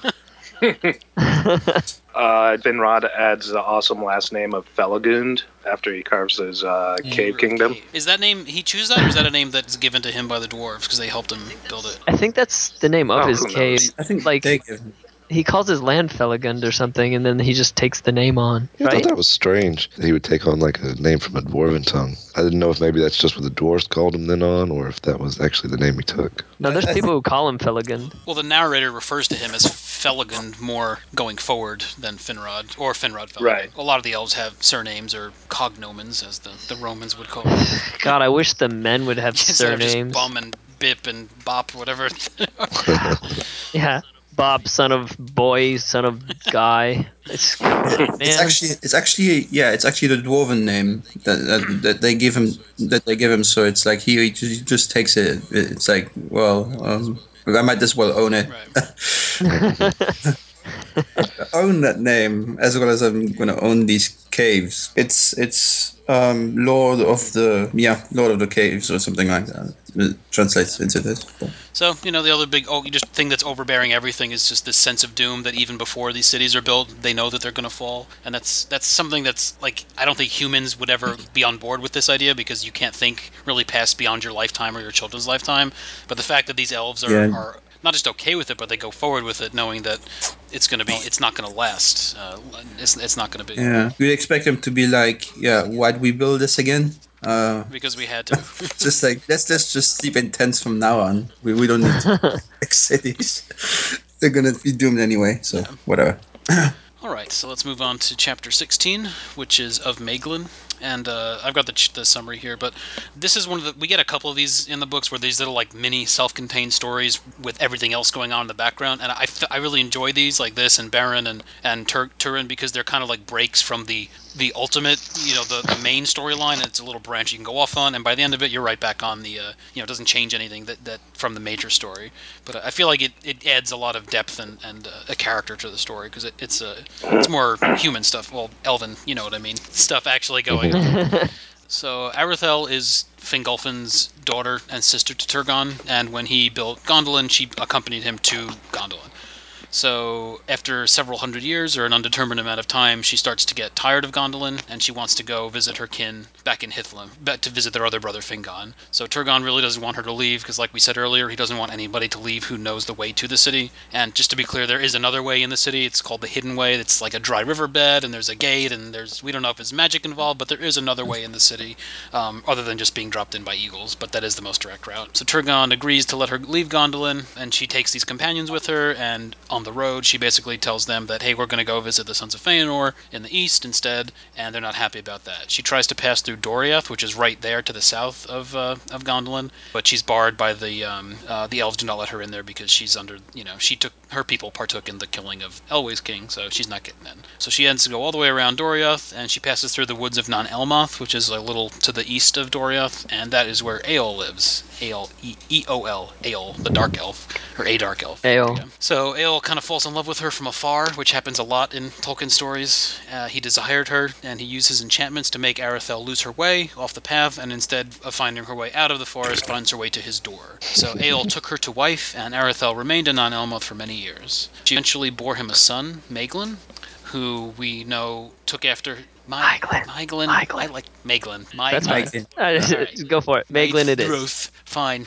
Finrod adds the awesome last name of Felagund after he carves his cave kingdom. Is that name he choose that, or is that a name that's given to him by the dwarves because they helped him build it? I think that's the name of Oh, his who cave. knows? I think Like they give. he calls his land Felagund or something, and then he just takes the name on, Yeah, I thought right? that was strange that he would take on like a name from a dwarven tongue. I didn't know if maybe that's just what the dwarves called him then on, or if that was actually the name he took. No, there's I people think- who call him Felagund. Well, the narrator refers to him as Felagund more going forward than Finrod or Finrod Felagund. Right. A lot of the elves have surnames or cognomens, as the Romans would call them, God, I wish the men would have instead of just surnames. Bum and Bip and Bop, whatever. Yeah, Bob, son of boy, son of guy. It's man. it's actually the dwarven name that they give him. So it's like he just takes it. It's like, well, I might as well own it. Right. Own that name as well as I'm going to own these caves. It's Lord of the Caves or something like that. It translates into this. But So, the other big just thing that's overbearing everything is just this sense of doom that even before these cities are built, they know that they're going to fall, and that's something that's like I don't think humans would ever be on board with this idea because you can't think really past beyond your lifetime or your children's lifetime. But the fact that these elves yeah, are not just okay with it, but they go forward with it, knowing that it's not going to last. It's not going to be. yeah. You'd expect him to be like, yeah, why'd we build this again? because we had to. It's just like let's just sleep in tents from now on. We don't need big cities. They're gonna be doomed anyway. So Yeah. whatever. All right, so let's move on to chapter 16, which is of Maeglin. And I've got the summary here, but this is one of the. We get a couple of these in the books where these little like mini self-contained stories with everything else going on in the background, and I really enjoy these like this and Baron and Turin because they're kind of like breaks from the ultimate, the main storyline, and it's a little branch you can go off on, and by the end of it, you're right back on the, it doesn't change anything that from the major story. But I feel like it adds a lot of depth and a character to the story because it's more human stuff. Well, Elven, you know what I mean, stuff actually going on. So Arethel is Fingolfin's daughter and sister to Turgon, and when he built Gondolin, she accompanied him to Gondolin. So after several hundred years or an undetermined amount of time, she starts to get tired of Gondolin, and she wants to go visit her kin back in Hithlum, back to visit their other brother Fingon. So Turgon really doesn't want her to leave because, like we said earlier, he doesn't want anybody to leave who knows the way to the city. And just to be clear, there is another way in the city. It's called the Hidden Way. It's like a dry riverbed, and there's a gate, and we don't know if it's magic involved, but there is another way in the city, other than just being dropped in by eagles. But that is the most direct route. So Turgon agrees to let her leave Gondolin, and she takes these companions with her, and on the road, she basically tells them that, hey, we're going to go visit the Sons of Feanor in the east instead, and they're not happy about that. She tries to pass through Doriath, which is right there to the south of Gondolin, but she's barred by the elves do not let her in there because she's under, her people partook in the killing of Elway's king, so she's not getting in. So she ends to go all the way around Doriath, and she passes through the woods of Non-Elmoth, which is a little to the east of Doriath, and that is where Eol lives. Eol, E-O-L, Eol, the dark elf, or a dark elf. Eol. So Eol kind of falls in love with her from afar, which happens a lot in Tolkien stories. He desired her, and he used his enchantments to make Arethel lose her way off the path, and instead of finding her way out of the forest, finds her way to his door. So Eol took her to wife, and Arethel remained in Non-Elmoth for many years. She eventually bore him a son, Maeglin, who we know took after Maeglin. I like Maeglin. That's fine. Mike, Just go for it. Maeglin it is. Fine.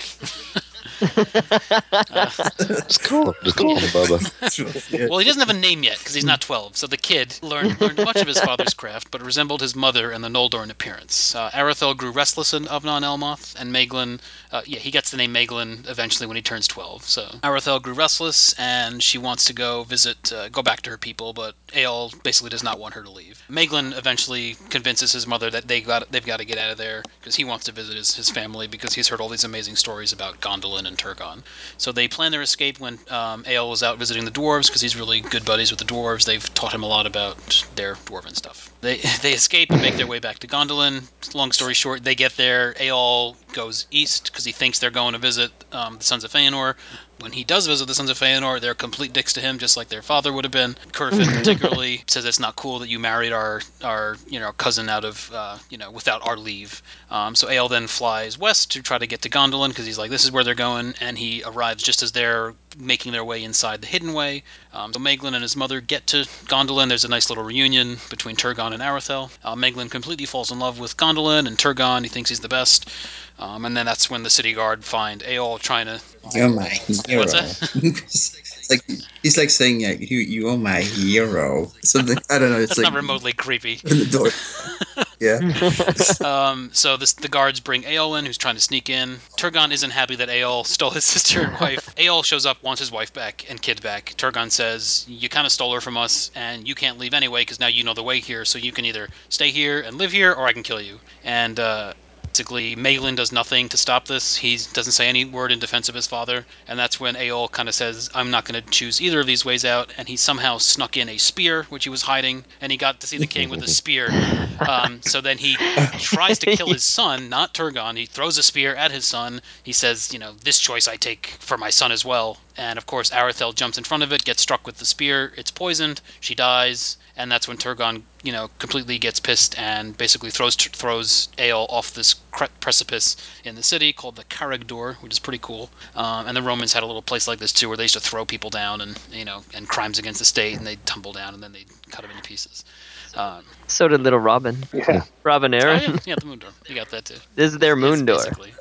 Just call him Bubba. Well, he doesn't have a name yet because he's not 12. So the kid learned much of his father's craft, but resembled his mother and the Noldor in appearance. Arethel grew restless of Non-Elmoth, and Maeglin, he gets the name Maeglin eventually when he turns 12. So Arethel grew restless, and she wants to go back to her people, but Eol basically does not want her to leave. Maeglin eventually convinces his mother that they've got to get out of there because he wants to visit his family because he's heard all these amazing stories about Gondolin and Turgon. So they plan their escape when Eol was out visiting the dwarves because he's really good buddies with the dwarves. They've taught him a lot about their dwarven stuff. They escape and make their way back to Gondolin. Long story short, they get there. Eol goes east because he thinks they're going to visit the Sons of Feanor. When he does visit the Sons of Feanor, they're complete dicks to him, just like their father would have been. Curfin particularly says it's not cool that you married our cousin out of without our leave. So Eol then flies west to try to get to Gondolin because he's like, this is where they're going, and he arrives just as they're making their way inside the Hidden Way. So Maeglin and his mother get to Gondolin. There's a nice little reunion between Turgon and Arethel. Maeglin completely falls in love with Gondolin and Turgon. He thinks he's the best. And then that's when the city guard find Eol trying to... you're my hero. What's that? it's like he's like saying, yeah, you're my hero. Something I don't know. It's That's like not remotely creepy. in the door. Yeah. So the guards bring Eol in, who's trying to sneak in. Turgon isn't happy that Eol stole his sister and wife. Eol shows up, wants his wife back and kid back. Turgon says, you kind of stole her from us, and you can't leave anyway because now you know the way here, so you can either stay here and live here, or I can kill you. And basically, Maeglin does nothing to stop this. He doesn't say any word in defense of his father, and that's when Eol kind of says, I'm not going to choose either of these ways out, and he somehow snuck in a spear, which he was hiding, and he got to see the king with a spear. So then he tries to kill his son, not Turgon. He throws a spear at his son. He says, this choice I take for my son as well. And of course, Arethel jumps in front of it, gets struck with the spear. It's poisoned. She dies. And that's when Turgon, completely gets pissed and basically throws Eol off this precipice in the city called the Caragdor, which is pretty cool. And the Romans had a little place like this too, where they used to throw people down and crimes against the state, and they'd tumble down and then they'd cut them into pieces. So did Little Robin. Yeah. Robin Oh Aaron. yeah, the moon door. You got that too. This is their moon door. Basically.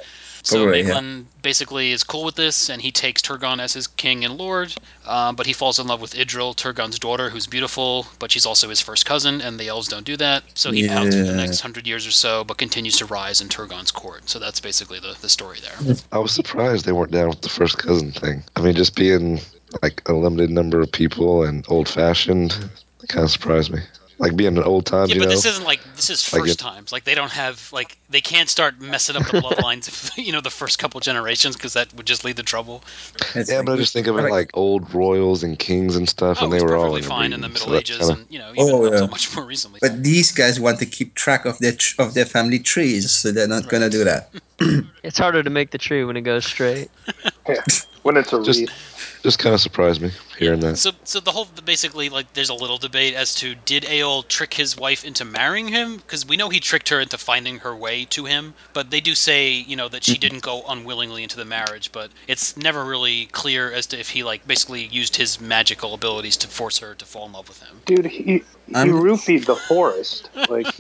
So Probably, yeah. Maeglin basically is cool with this, and he takes Turgon as his king and lord, but he falls in love with Idril, Turgon's daughter, who's beautiful, but she's also his first cousin, and the elves don't do that. So he pouts for the next 100 years or so, but continues to rise in Turgon's court. So that's basically the story there. I was surprised they weren't down with the first cousin thing. I mean, just being like a limited number of people and old-fashioned, kind of surprised me. Like being an old times, Yeah, you but know. this isn't like this is Like first times. Like they don't have like they can't start messing up the bloodlines of the first couple generations because that would just lead to trouble. It's Yeah, like, but I just think of it like- like old royals and kings and stuff, Oh, and it they was were all perfectly fine in the interbreeding. So Middle that's Ages, kind of and even Oh, up yeah. till much more recently. But these guys want to keep track of their family trees, so they're not gonna Right. do that. It's harder to make the tree when it goes straight. Yeah. When it's a just wreath. kind of surprised me hearing that. So the whole basically like there's a little debate as to did Aeol trick his wife into marrying him, because we know he tricked her into finding her way to him, but they do say that she didn't go unwillingly into the marriage, but it's never really clear as to if he like basically used his magical abilities to force her to fall in love with him. Dude, he I'm not roofied the forest. Like,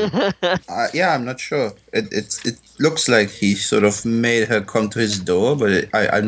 yeah, I'm not sure. It looks like he sort of made her come to his door, but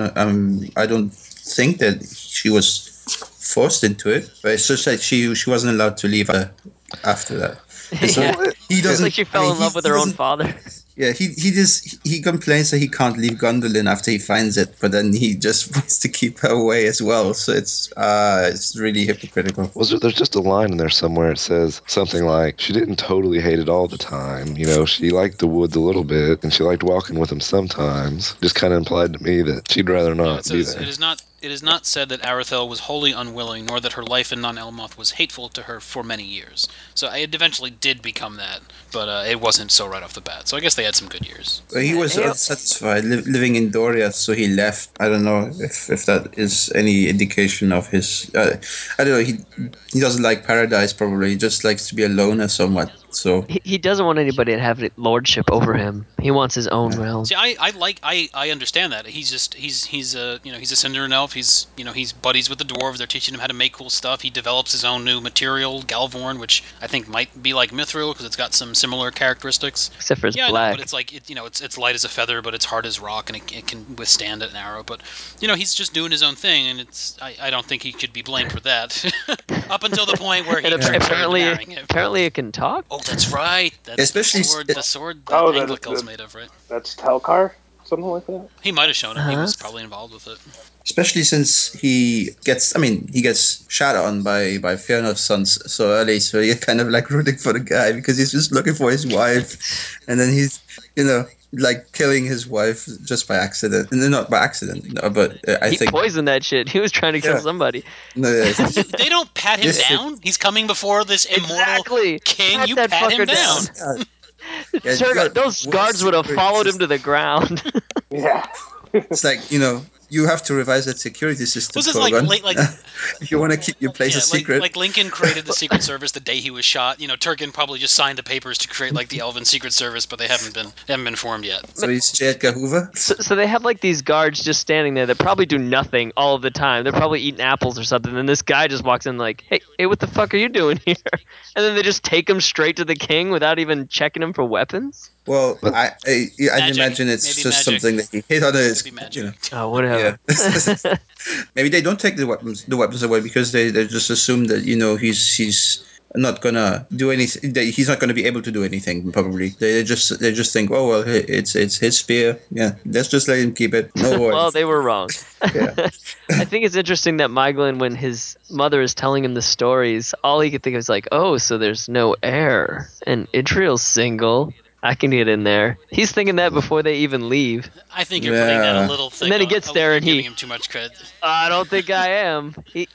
I don't think that she was forced into it. But it's just like she wasn't allowed to leave after that. And so Yeah. Well, he It's doesn't. like she I fell mean, in love with her own father. Yeah, he complains that he can't leave Gondolin after he finds it, but then he just wants to keep her away as well. So it's really hypocritical. there's just a line in there somewhere. It says something like, she didn't totally hate it all the time. She liked the woods a little bit, and she liked walking with him sometimes. Just kind of implied to me that she'd rather Yeah, not it be says there. it is not said that Arathel was wholly unwilling, nor that her life in Non-Elmoth was hateful to her for many years. So it eventually did become that, but it wasn't so right off the bat. So I guess they had some good years. But he was Hey, unsatisfied living in Doria, so he left. I don't know if that is any indication of his. I don't know. He doesn't like paradise. Probably he just likes to be alone or somewhat. So he doesn't want anybody to have lordship over him. He wants his own realm. See, I understand that. He's a he's a Cinderin elf. He's buddies with the dwarves. They're teaching him how to make cool stuff. He develops his own new material, Galvorn, which I think might be like Mithril because it's got some similar characteristics. Except for it's Yeah, I know, black. but it's like it's light as a feather, but it's hard as rock, and it can withstand an arrow. But he's just doing his own thing, and I don't think he could be blamed for that. Up until the point where he And tricks her into marrying him. apparently it can talk. Oh, that's right. That's especially the sword that oh, Anglical's made of, right? that's Telkar, something like that. He might have shown him. He Huh? was probably involved with it. especially since he gets shot on by Fëanor's sons so early, so you're kind of like rooting for the guy because he's just looking for his wife, and then he's like killing his wife just by accident, and not by accident, no, but I He think poisoned that shit. He was trying to kill Yeah. somebody. no, They don't pat him This- down. He's coming before this immortal Exactly. king. Pat You that pat him fucker down. down. Yeah, you got Those worse guards would have security followed him system. to the ground. Yeah. It's like you have to revise that security system, This is like Torgon, late, like if you want to keep your place yeah, a secret. like Lincoln created the Secret Service the day he was shot. Turkin probably just signed the papers to create like the Elven Secret Service, but they haven't been formed yet. So he's J. Edgar Hoover. So they have like these guards just standing there that probably do nothing all of the time. They're probably eating apples or something. And this guy just walks in like, hey, what the fuck are you doing here? And then they just take him straight to the king without even checking him for weapons. Well, But- I'd Magic. imagine it's Maybe just magic. something that he hit on his, Could be magic. Oh, whatever. Yeah. Maybe they don't take the weapons away because they just assume that he's not gonna do anything. He's not gonna be able to do anything. Probably they just think, oh well, it's his spear. Yeah, let's just let him keep it. No Well, worries. they were wrong. Yeah. I think it's interesting that Myglin, when his mother is telling him the stories, all he could think of is like, oh, so there's no heir, and Idril's single. I can get in there. He's thinking that before they even leave. I think you're putting that a Yeah. little thick. And then he gets there you're and giving him too much credit. I don't think I am.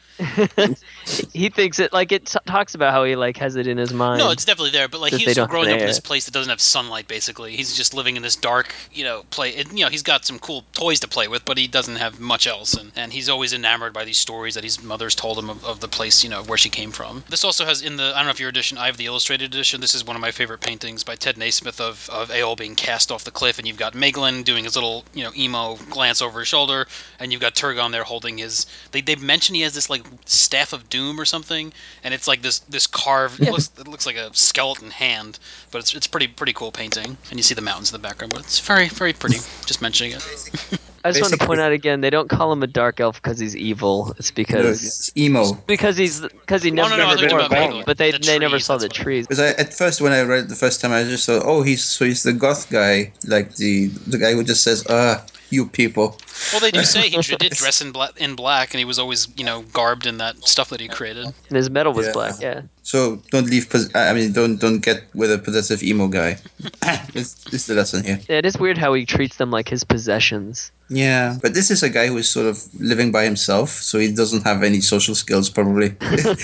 He thinks it like it talks about how he like has it in his mind. No, it's definitely there, but like that he's they still don't have growing an up in this heir. place that doesn't have sunlight. Basically, he's just living in this dark, play. He's got some cool toys to play with, but he doesn't have much else, and he's always enamored by these stories that his mother's told him of the place, where she came from. This also has in the I don't know if your edition. I have the illustrated edition. This is one of my favorite paintings by Ted Naismith with of Aol being cast off the cliff, and you've got Meglin doing his little, emo glance over his shoulder, and you've got Turgon there holding his. They mentioned he has this like staff of doom or something, and it's like this carved. Yeah. It looks like a skeleton hand, but it's pretty cool painting, and you see the mountains in the background. But it's very very pretty. Just mentioning it. I just want to point Basically- out again, they don't call him a dark elf because he's evil. It's No, because it's emo. he No, never no, I thought you been were about mountain. Meglin. but they The never trees, saw that's the what I trees. Because at first when I read it the first time, I just thought, oh, he's the goth guy, like the guy who just says, you people. Well, they do say he did dress in black, and he was always, garbed in that stuff that he created. And his metal was Yeah. black, yeah. So don't don't get with a possessive emo guy. It's the lesson here. Yeah, it is weird how he treats them like his possessions. Yeah, but this is a guy who is sort of living by himself, so he doesn't have any social skills, probably.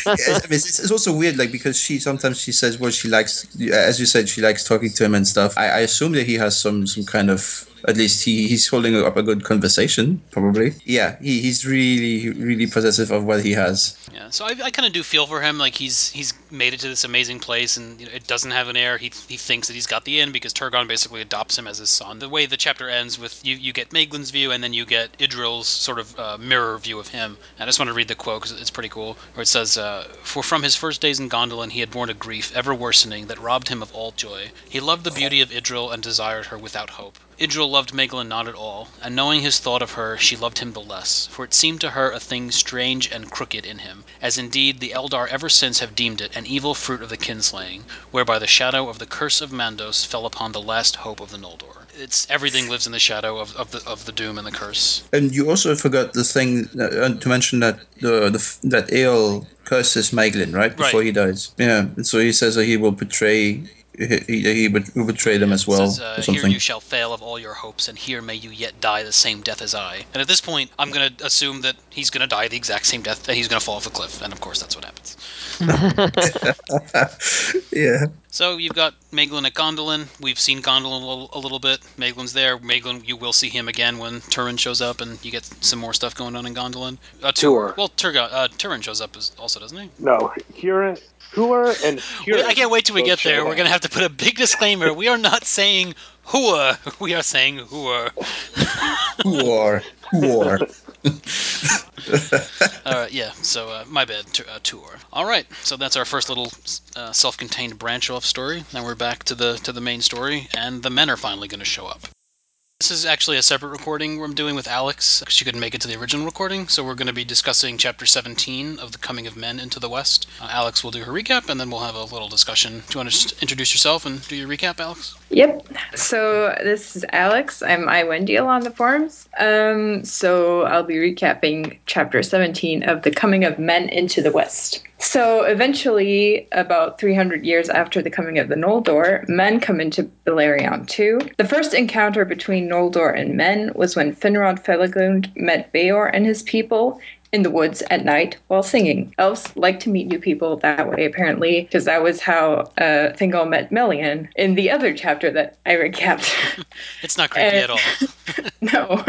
It's also weird, like, because sometimes she says, well, she likes, as you said, she likes talking to him and stuff. I assume that he has some kind of, at least he's holding up a good conversation, probably. Yeah, he's really, really possessive of what he has. Yeah, so I kind of do feel for him. Like he's made it to this amazing place, and it doesn't have an heir. He thinks that he's got the inn because Turgon basically adopts him as his son. The way the chapter ends with you get Meglin's view, and then you get Idril's sort of mirror view of him. And I just want to read the quote because it's pretty cool. Where it says, "For from his first days in Gondolin, he had borne a grief ever worsening that robbed him of all joy. He loved the beauty of Idril and desired her without hope. Idril loved Meglin not at all, and knowing his thought of her, she loved him the less, for it seemed to her a thing strange and crooked in him, as indeed the Eldar ever since have deemed it an evil fruit of the kinslaying, whereby the shadow of the curse of Mandos fell upon the last hope of the Noldor." It's everything lives in the shadow of the doom and the curse. And you also forgot the thing to mention that that Eol curses Maeglin right before Right. he dies. Yeah, and so he says that he will betray. He would betray them as well, It says, or "Here something. you shall fail of all your hopes, and here may you yet die the same death as I." And at this point, I'm going to assume that he's going to die the exact same death, that he's going to fall off a cliff. And of course, that's what happens. Yeah. So you've got Meglin at Gondolin. We've seen Gondolin a little bit. Meglin's there. Meglin, you will see him again when Turin shows up, and you get some more stuff going on in Gondolin. Tuor. Well, Turin shows up also, doesn't he? No, Huron, Huor, and Huron. I can't wait till we both get there. show We're up. going to have to put a big disclaimer. We are not saying Hua. We are saying Hua. Who are? Yeah, so my bad, tour. All right, so that's our first little self-contained branch off story. Now we're back to the main story, and the men are finally going to show up. This is actually a separate recording I'm doing with Alex because she couldn't make it to the original recording, so we're going to be discussing Chapter 17 of The Coming of Men into the West. Alex will do her recap, and then we'll have a little discussion. Do you want to just introduce yourself and do your recap, Alex? Yep. So this is Alex. I'm iWendiel on the forums. So I'll be recapping chapter 17 of The Coming of Men into the West. So eventually, about 300 years after the coming of the Noldor, men come into Beleriand too. The first encounter between Noldor and men was when Finrod Felagund met Beor and his people in the woods at night while singing. Elves like to meet new people that way, apparently, because that was how Thingol met Melian in the other chapter that I recapped. It's not creepy at all. No.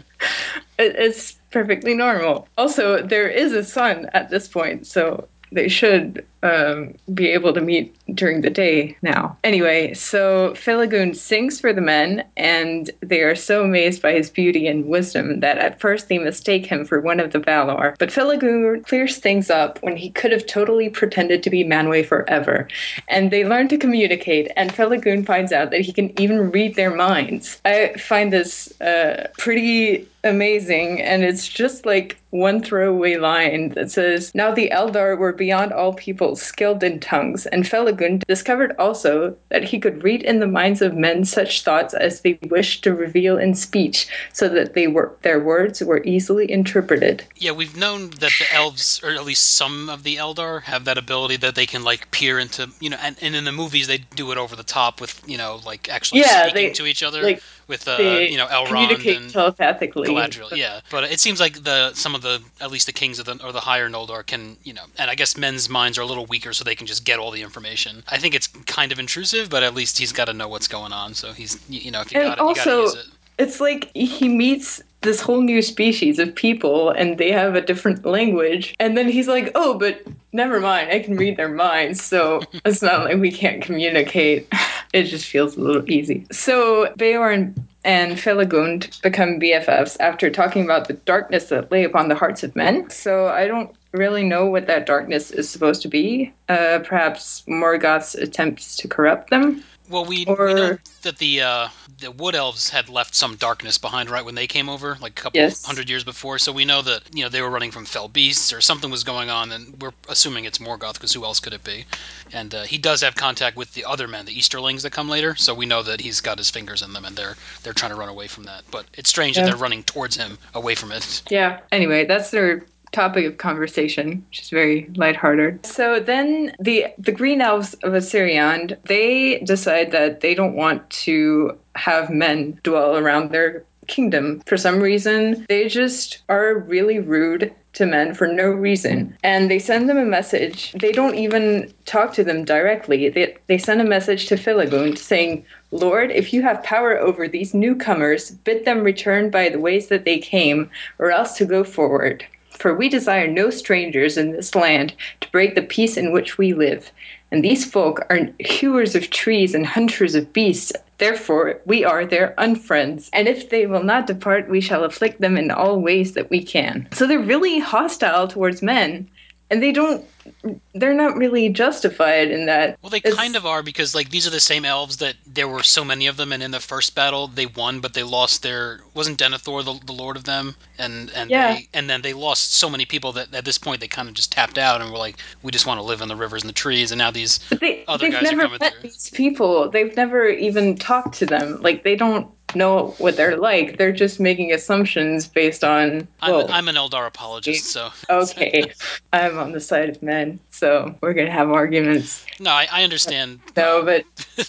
It's perfectly normal. Also, there is a sun at this point, so they should be able to meet during the day now. Anyway, so Felagund sings for the men, and they are so amazed by his beauty and wisdom that at first they mistake him for one of the Valar. But Felagund clears things up when he could have totally pretended to be Manwë forever. And they learn to communicate, and Felagund finds out that he can even read their minds. I find this pretty amazing, and it's just like one throwaway line that says, "Now the Eldar were beyond all people skilled in tongues, and Felagund discovered also that he could read in the minds of men such thoughts as they wished to reveal in speech, so that their words were easily interpreted." Yeah, we've known that the elves, or at least some of the Eldar, have that ability that they can like peer into, and in the movies they do it over the top with, like actually speaking to each other like with, they Elrond communicate and telepathically. Galadriel. Yeah, but it seems like some of the at least the kings of the higher Noldor can, and I guess men's minds are a little weaker, so they can just get all the information. I think it's kind of intrusive, but at least he's got to know what's going on. So he's, if you And got it, you got to also, use it. it's like he meets this whole new species of people and they have a different language. And then he's like, oh, but never mind, I can read their minds. So it's not like we can't communicate. it just feels a little easy. So Beorn and Felagund become BFFs after talking about the darkness that lay upon the hearts of men. So I don't really know what that darkness is supposed to be. Perhaps Morgoth's attempts to corrupt them. Well, we know that the Wood Elves had left some darkness behind right when they came over, like a couple hundred years before. So we know that they were running from fell beasts or something was going on, and we're assuming it's Morgoth because who else could it be? And he does have contact with the other men, the Easterlings that come later. So we know that he's got his fingers in them, and they're trying to run away from that. But it's strange that they're running towards him, away from it. Yeah. Anyway, that's their topic of conversation, which is very lighthearted. So then the Green Elves of Assyrian, they decide that they don't want to have men dwell around their kingdom. For some reason, they just are really rude to men for no reason. And they send them a message. They don't even talk to them directly. They send a message to Felagund saying, Lord, if you have power over these newcomers, bid them return by the ways that they came, or else to go forward. For we desire no strangers in this land to break the peace in which we live. And these folk are hewers of trees and hunters of beasts. Therefore, we are their unfriends. And if they will not depart, we shall afflict them in all ways that we can. So they're really hostile towards men. And they're not really justified in that. Well, they kind of are, because these are the same elves that there were so many of them, and in the first battle they won, but they lost wasn't Denethor the lord of them, and then they lost so many people that at this point they kind of just tapped out and were like, we just want to live in the rivers and the trees, and now these other guys are coming through. These people, they've never even talked to them. They don't know what they're like. They're just making assumptions based on. I'm an Eldar apologist, so okay, I'm on the side of men, so we're gonna have arguments. No, I understand. No, but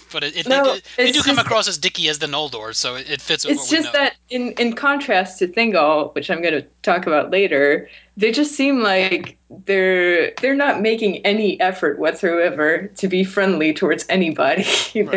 they do come across as dicky as the Noldor, so it fits with what we know. It's just that in contrast to Thingol, which I'm going to talk about later, they just seem like they're not making any effort whatsoever to be friendly towards anybody. Right.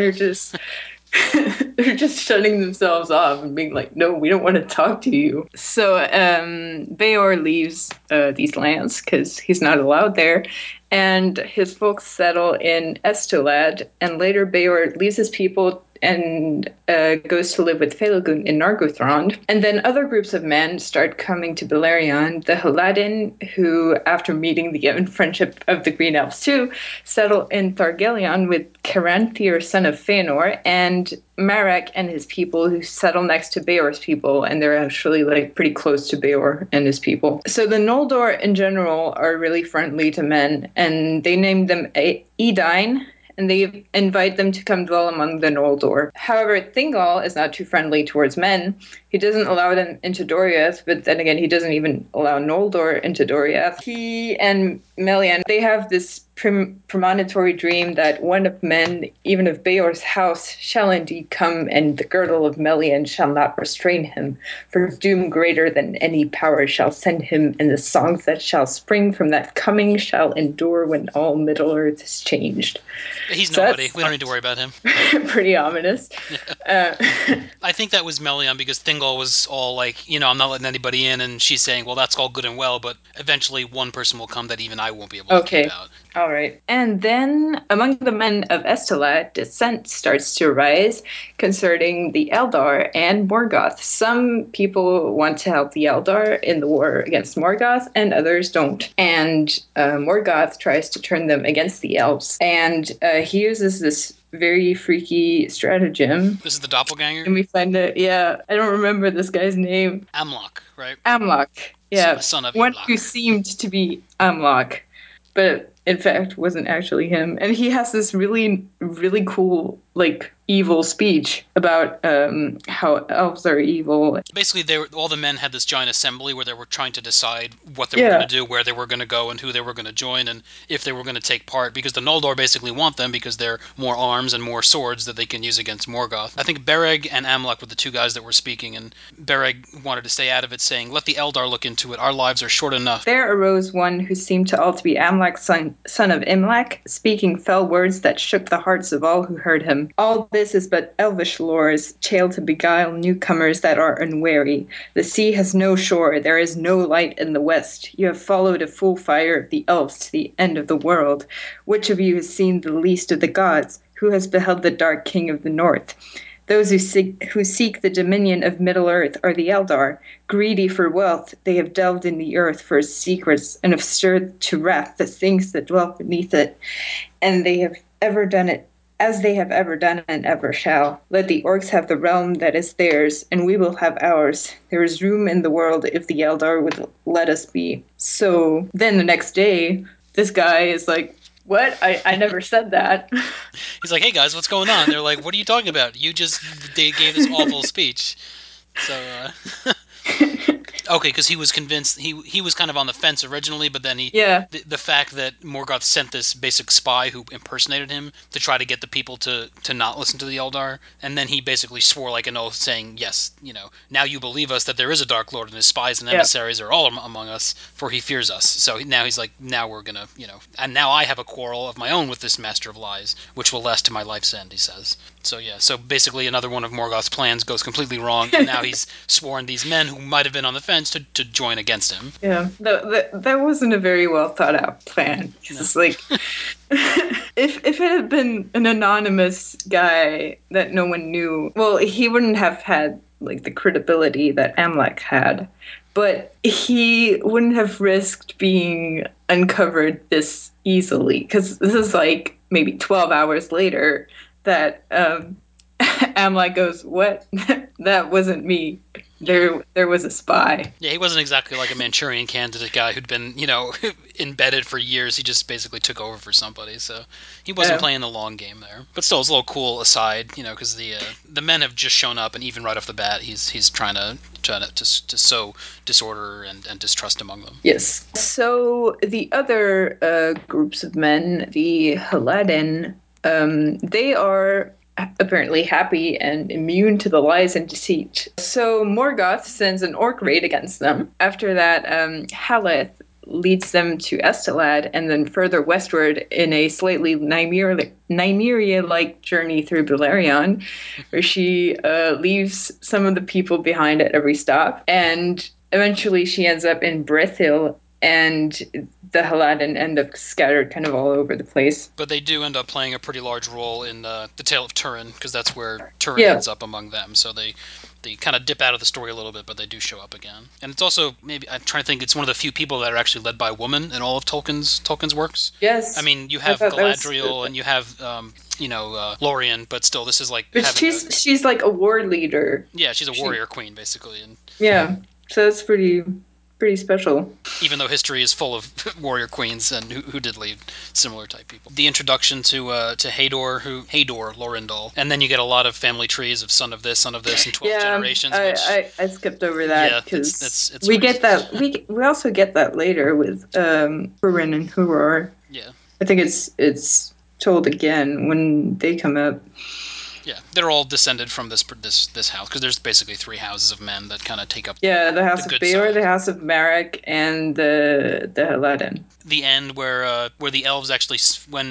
They're just shutting themselves off and being like, no, we don't want to talk to you. So Beor leaves these lands because he's not allowed there. And his folks settle in Estolad. And later Beor leaves his people and goes to live with Felagund in Nargothrond. And then other groups of men start coming to Beleriand. The Haladin, who, after meeting the friendship of the Green Elves too, settle in Thargelion with Caranthir, son of Fëanor, and Marek and his people, who settle next to Beor's people, and they're actually pretty close to Beor and his people. So the Noldor in general are really friendly to men, and they named them Edain, and they invite them to come dwell among the Noldor. However, Thingol is not too friendly towards men. He doesn't allow them into Doriath, but then again, he doesn't even allow Noldor into Doriath. He and Melian, they have this premonitory dream that one of men, even of Beor's house, shall indeed come, and the girdle of Melian shall not restrain him. For doom greater than any power shall send him, and the songs that shall spring from that coming shall endure when all Middle-earth is changed. He's nobody. We don't need to worry about him. Pretty ominous. I think that was Melian, because Thingol was all like, I'm not letting anybody in, and she's saying, well, that's all good and well, but eventually one person will come that even I won't be able to keep out. All right. And then among the men of Estolad, dissent starts to arise concerning the Eldar and Morgoth. Some people want to help the Eldar in the war against Morgoth, and others don't. And Morgoth tries to turn them against the elves. And he uses this very freaky stratagem. This is the doppelganger? And we find that, I don't remember this guy's name. Amlok, right? Amlok, yeah. Son of one Elok. Who seemed to be Amlok, but in fact wasn't actually him. And he has this really, really cool, evil speech about how elves are evil. Basically, all the men had this giant assembly where they were trying to decide what they were going to do, where they were going to go, and who they were going to join, and if they were going to take part, because the Noldor basically want them because they're more arms and more swords that they can use against Morgoth. I think Bereg and Amlok were the two guys that were speaking, and Bereg wanted to stay out of it, saying, let the Eldar look into it, our lives are short enough. There arose one who seemed to all to be Amlok, son of Imlek, speaking fell words that shook the hearts of all who heard him. All this is but elvish lores, tale to beguile newcomers that are unwary. The sea has no shore, there is no light in the west. You have followed a full fire of the elves to the end of the world. Which of you has seen the least of the gods? who has beheld the Dark King of the North. Those who seek the dominion of Middle-earth are the Eldar. Greedy for wealth, they have delved in the earth for its secrets and have stirred to wrath the things that dwell beneath it. And they have ever done it as they have ever done and ever shall. Let the orcs have the realm that is theirs, and we will have ours. There is room in the world if the Eldar would let us be. So then the next day, this guy is like, what? I never said that. He's like, hey guys, what's going on? They're like, what are you talking about? They gave this awful speech. So, okay, because he was convinced, he was kind of on the fence originally, but then the fact that Morgoth sent this basic spy who impersonated him to try to get the people to not listen to the Eldar, and then he basically swore like an oath saying, yes, now you believe us that there is a Dark Lord and his spies and emissaries are all among us, for he fears us. So now he's like, now we're gonna, and now I have a quarrel of my own with this Master of Lies, which will last to my life's end, he says. So yeah, so basically another one of Morgoth's plans goes completely wrong, and now he's sworn these men who might have been on the fence to join against him. Yeah, that wasn't a very well thought out plan. No. It's like, if it had been an anonymous guy that no one knew, well, he wouldn't have had like the credibility that Amlek had, but he wouldn't have risked being uncovered this easily, because this is like maybe 12 hours later that Amlek goes, what? That wasn't me. There was a spy. Yeah, he wasn't exactly like a Manchurian Candidate guy who'd been, embedded for years. He just basically took over for somebody, so he wasn't playing the long game there. But still, it's a little cool aside, because the men have just shown up, and even right off the bat, he's trying to sow disorder and distrust among them. Yes. So the other groups of men, the Haladen, they are apparently happy and immune to the lies and deceit. So Morgoth sends an orc raid against them. After that, Haleth leads them to Estelad and then further westward in a slightly Nymeria-like journey through Beleriand, where she leaves some of the people behind at every stop. And eventually she ends up in Brithil, and the Haladen end up scattered kind of all over the place. But they do end up playing a pretty large role in the Tale of Turin, because that's where Turin ends up among them. So they kind of dip out of the story a little bit, but they do show up again. And it's also, maybe, I'm trying to think, it's one of the few people that are actually led by a woman in all of Tolkien's works. Yes. I mean, you have Galadriel and you have, Lorien, but still, this is like... But she's like a war leader. Yeah, she's a warrior queen, basically. And yeah, so that's pretty special. Even though history is full of warrior queens and who did lead similar type people. The introduction to Hador, Lorindal, and then you get a lot of family trees of son of this, and 12 generations. I skipped over that because we get that we also get that later with Hurin and Huror. Yeah, I think it's told again when they come up. Yeah, they're all descended from this house, because there's basically 3 houses of men that kind of take up. Yeah, the House of Beor, the House of Marek, and the Haladen. The end where the elves actually, when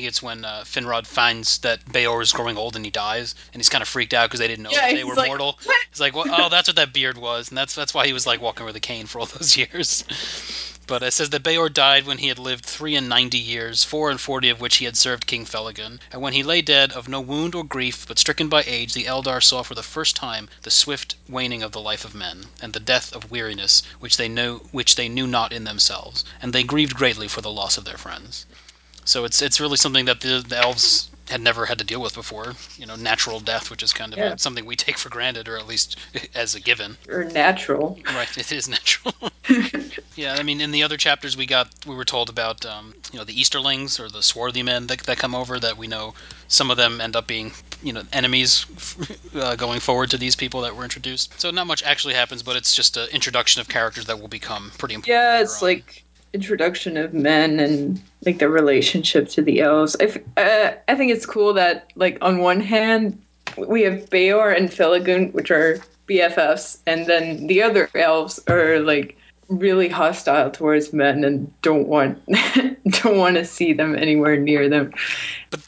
Finrod finds that Beor is growing old and he dies, and he's kind of freaked out because they didn't know that they were mortal. What? He's like, well, oh, that's what that beard was, and that's why he was like walking with a cane for all those years. But it says that Beor died when he had lived 93 years, 44 of which he had served King Felagund. And when he lay dead, of no wound or grief, but stricken by age, the Eldar saw for the first time the swift waning of the life of men, and the death of weariness, which they knew not in themselves, and they grieved greatly for the loss of their friends. So it's really something that the elves had never had to deal with before, natural death, which is kind of something we take for granted, or at least as a given. Or natural. Right, it is natural. Yeah, I mean, in the other chapters we were told about, the Easterlings, or the swarthy men that come over, that we know some of them end up being, enemies going forward to these people that were introduced. So not much actually happens, but it's just an introduction of characters that will become pretty important. Yeah, it's like introduction of men and like their relationship to the elves. I think it's cool that, like, on one hand we have Beor and Felagund, which are BFFs, and then the other elves are like really hostile towards men and don't want to see them anywhere near them. But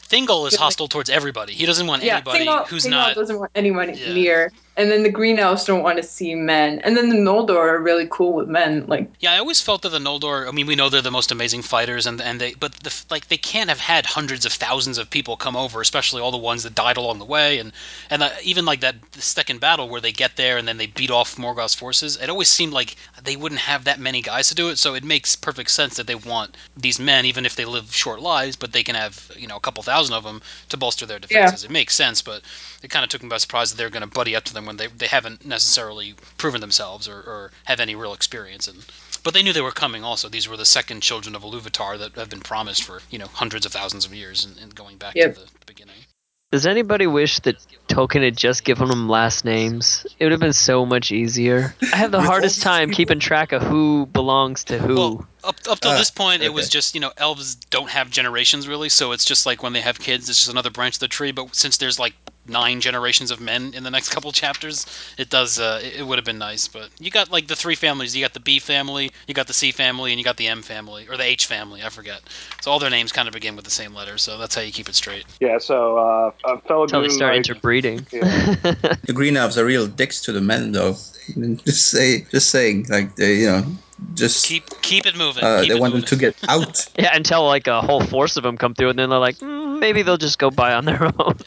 Thingol is hostile towards everybody. He doesn't want anybody who's Thingol not. doesn't want anyone Yeah. near. And then the green elves don't want to see men. And then the Noldor are really cool with men. Like, Yeah, I always felt that the Noldor. I mean, we know they're the most amazing fighters, and they, but they can't have had hundreds of thousands of people come over, especially all the ones that died along the way, and even like that the second battle where they get there and then they beat off Morgoth's forces. It always seemed like they wouldn't have that many guys to do it, so it makes perfect sense that they want these men, even if they live short lives, but they can have a couple thousand of them to bolster their defenses. It makes sense, but it kind of took me by surprise that they're going to buddy up to them when they haven't necessarily proven themselves or have any real experience. But they knew they were coming also. These were the second children of Iluvatar that have been promised for, hundreds of thousands of years and going back to the beginning. Does anybody wish that Tolkien had just given them last names? It would have been so much easier. I have the With all hardest these time people- keeping track of who belongs to who. Well, up till this point, it was okay. just, elves don't have generations really, so it's just like when they have kids, it's just another branch of the tree. But since there's like 9 generations of men in the next couple chapters, it does. It would have been nice, but you got like the 3 families. You got the B family, you got the C family, and you got the M family or the H family. I forget. So all their names kind of begin with the same letter. So that's how you keep it straight. Yeah, so fellow That's how they Goon, start like, interbreeding. The green elves are real dicks to the men, though. Just saying, like they, just Keep it moving. they want them to get out. Yeah, until like a whole force of them come through, and then they're like, maybe they'll just go by on their own.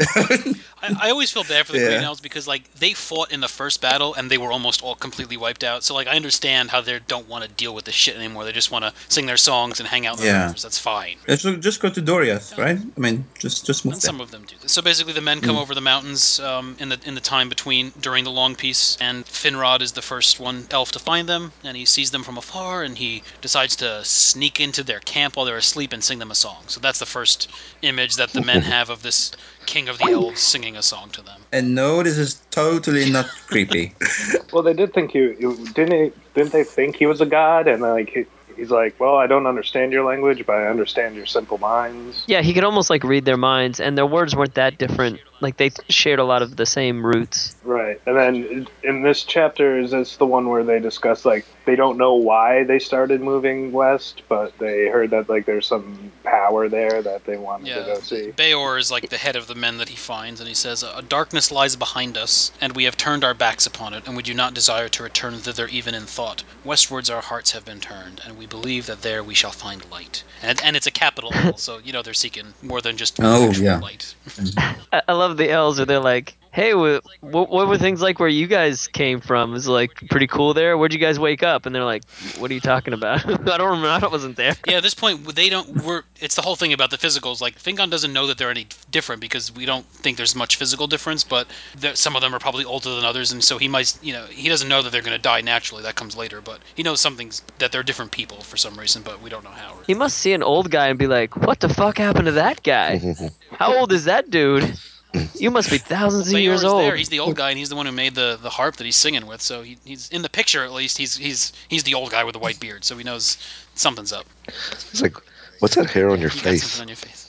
I always feel bad for the Yeah. Green Elves because like they fought in the first battle and they were almost all completely wiped out. So like I understand how they don't want to deal with this shit anymore. They just want to sing their songs and hang out in the Yeah. rivers. That's fine. Just go to Doriath, right? I mean, just move And there. some of them do this. So basically, the men come over the mountains in the time between during the long peace, and Finrod is the first one elf to find them, and he sees them from afar, and he decides to sneak into their camp while they're asleep and sing them a song. So that's the first image that the men have of this king of the elves singing a song to them. And no, this is totally not creepy. well, they did think didn't they think he was a god? And like he's like, well, I don't understand your language, but I understand your simple minds. Yeah, he could almost like read their minds, and their words weren't that different. Like they shared a lot of the same roots. Right. And then in this chapter, is this the one where they discuss like they don't know why they started moving west, but they heard that like there's some power there that they wanted to go see. Beor is like the head of the men that he finds, and he says, "A darkness lies behind us, and we have turned our backs upon it, and we do not desire to return thither even in thought. Westwards our hearts have been turned, and we believe that there we shall find light." And it's a capital L, so they're seeking more than just actual light. I love the L's where they're like, hey, what were things like where you guys came from? Is it like pretty cool there? Where'd you guys wake up? And they're like, what are you talking about? I don't remember. I wasn't there. Yeah, at this point, it's the whole thing about the physicals. Like, Fingon doesn't know that they're any different because we don't think there's much physical difference, but some of them are probably older than others, and so he might, he doesn't know that they're going to die naturally. That comes later, but he knows that they're different people for some reason, but we don't know how. He must see an old guy and be like, what the fuck happened to that guy? How old is that dude? You must be thousands of years Beor's old. there. He's the old guy, and he's the one who made the harp that he's singing with. So he's in the picture at least. He's the old guy with the white beard, so he knows something's up. It's like, what's that hair on your You got face? something on your face.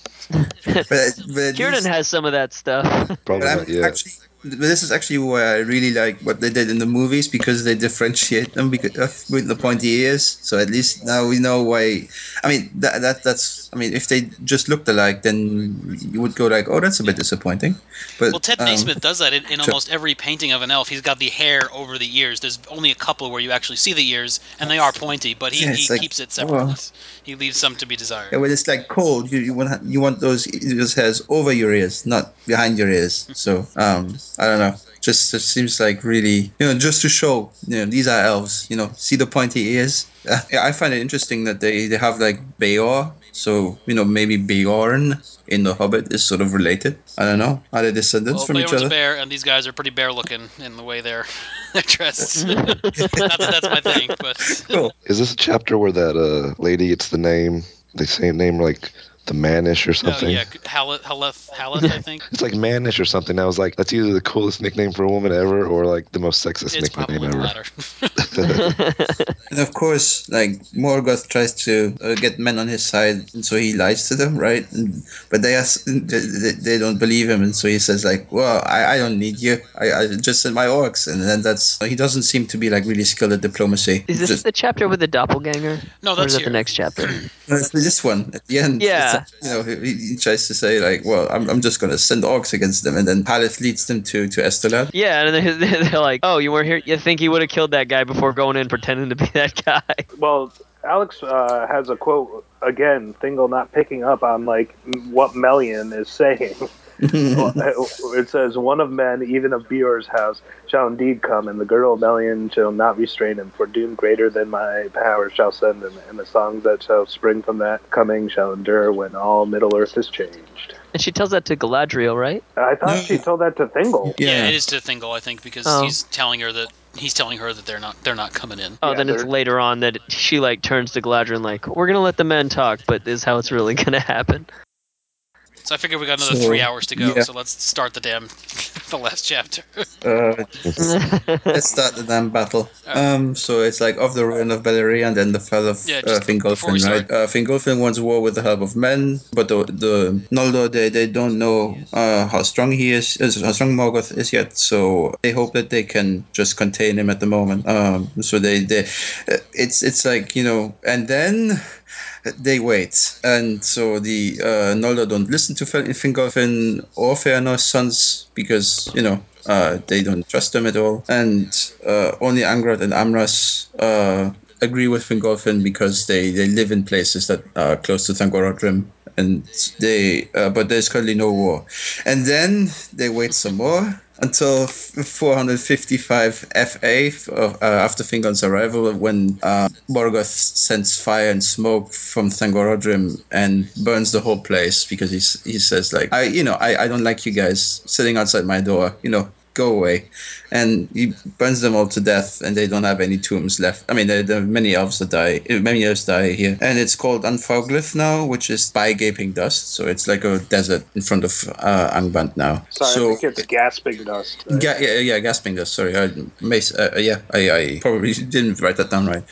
but Kieran has some of that stuff. Probably But I'm not yet. actually, but this is actually why I really like what they did in the movies because they differentiate them because with the pointy ears. So at least now we know why. I mean, that's. I mean, if they just looked alike, then you would go like, "Oh, that's a bit disappointing." But Well, Ted Naismith does that in almost every painting of an elf. He's got the hair over the ears. There's only a couple where you actually see the ears, and they are pointy, but he it's like, keeps it separate. oh. He leaves some to be desired. Yeah, when it's like cold, you want those hairs over your ears, not behind your ears. So I don't know. Just it seems like really just to show these are elves. See the pointy ears. Yeah, I find it interesting that they have like Beor. So maybe Beorn in the Hobbit is sort of related. I don't know. Are they descendants Well, from each Beorn's a other? bear, and these guys are pretty bear-looking in the way they're dressed. Not that that's my thing, but Cool. Is this a chapter where that lady gets the name, the same name like the Manish or something? Oh yeah, Haleth, I think. It's like Manish or something. I was like, that's either the coolest nickname for a woman ever or like the most sexist It's nickname probably the ever. latter. And of course, like Morgoth tries to get men on his side, and so he lies to them, right? But they don't believe him, and so he says like, "Well, I don't need you. I just send my orcs," and then that's he doesn't seem to be like really skilled at diplomacy. Is this Just the chapter with the doppelganger? No, Or is that's that the here. next chapter? it's this one at the end. It's Yeah. he tries to say like, "Well, I'm just gonna send orcs against them," and then Haleth leads them to Estolad. Yeah, and then they're like, "Oh, you weren't here. You think you would have killed that guy before going in pretending to be that guy?" Well, Alex has a quote again. Thingel not picking up on like what Melian is saying. It says, "One of men, even of Beor's house, shall indeed come, and the girl Melian shall not restrain him. For doom greater than my power shall send him, and the songs that shall spring from that coming shall endure when all Middle Earth is changed." And she tells that to Galadriel, right? I thought No. she told that to Thingel. Yeah, it is to Thingol, I think, because Oh. he's telling her that they're not coming in. Oh, Yeah, then it's they're- later on that she like turns to Galadriel and like, "We're gonna let the men talk, but this is how it's really gonna happen." So I figure we got another So, 3 hours to go. yeah. So let's start the last chapter. Let's start the damn battle. So it's like of the ruin of Beleriand and then the fall of Yeah, just before we Fingolfin, right? start- Fingolfin wants war with the help of men, but the Noldor they don't know how strong he is, how strong Morgoth is yet. So they hope that they can just contain him at the moment. So they it's like and then they wait, and so the Noldor don't listen to Fingolfin or Fëanor's sons because they don't trust them at all, and only Angrod and Amras agree with Fingolfin because they live in places that are close to Thangorodrim, and but there's currently no war, and then they wait some more until 455 FA after Fingon's arrival, when Morgoth sends fire and smoke from Thangorodrim and burns the whole place because he says like I don't like you guys sitting outside my door, go away, and he burns them all to death, and they don't have any tombs left. I mean, there are many elves that die, many elves die here, and it's called Anfauglith now, which is by gaping dust. So it's like a desert in front of Angband now. Sorry, So I think it's gasping dust. Right? yeah, gasping dust. Sorry, I probably didn't write that down right.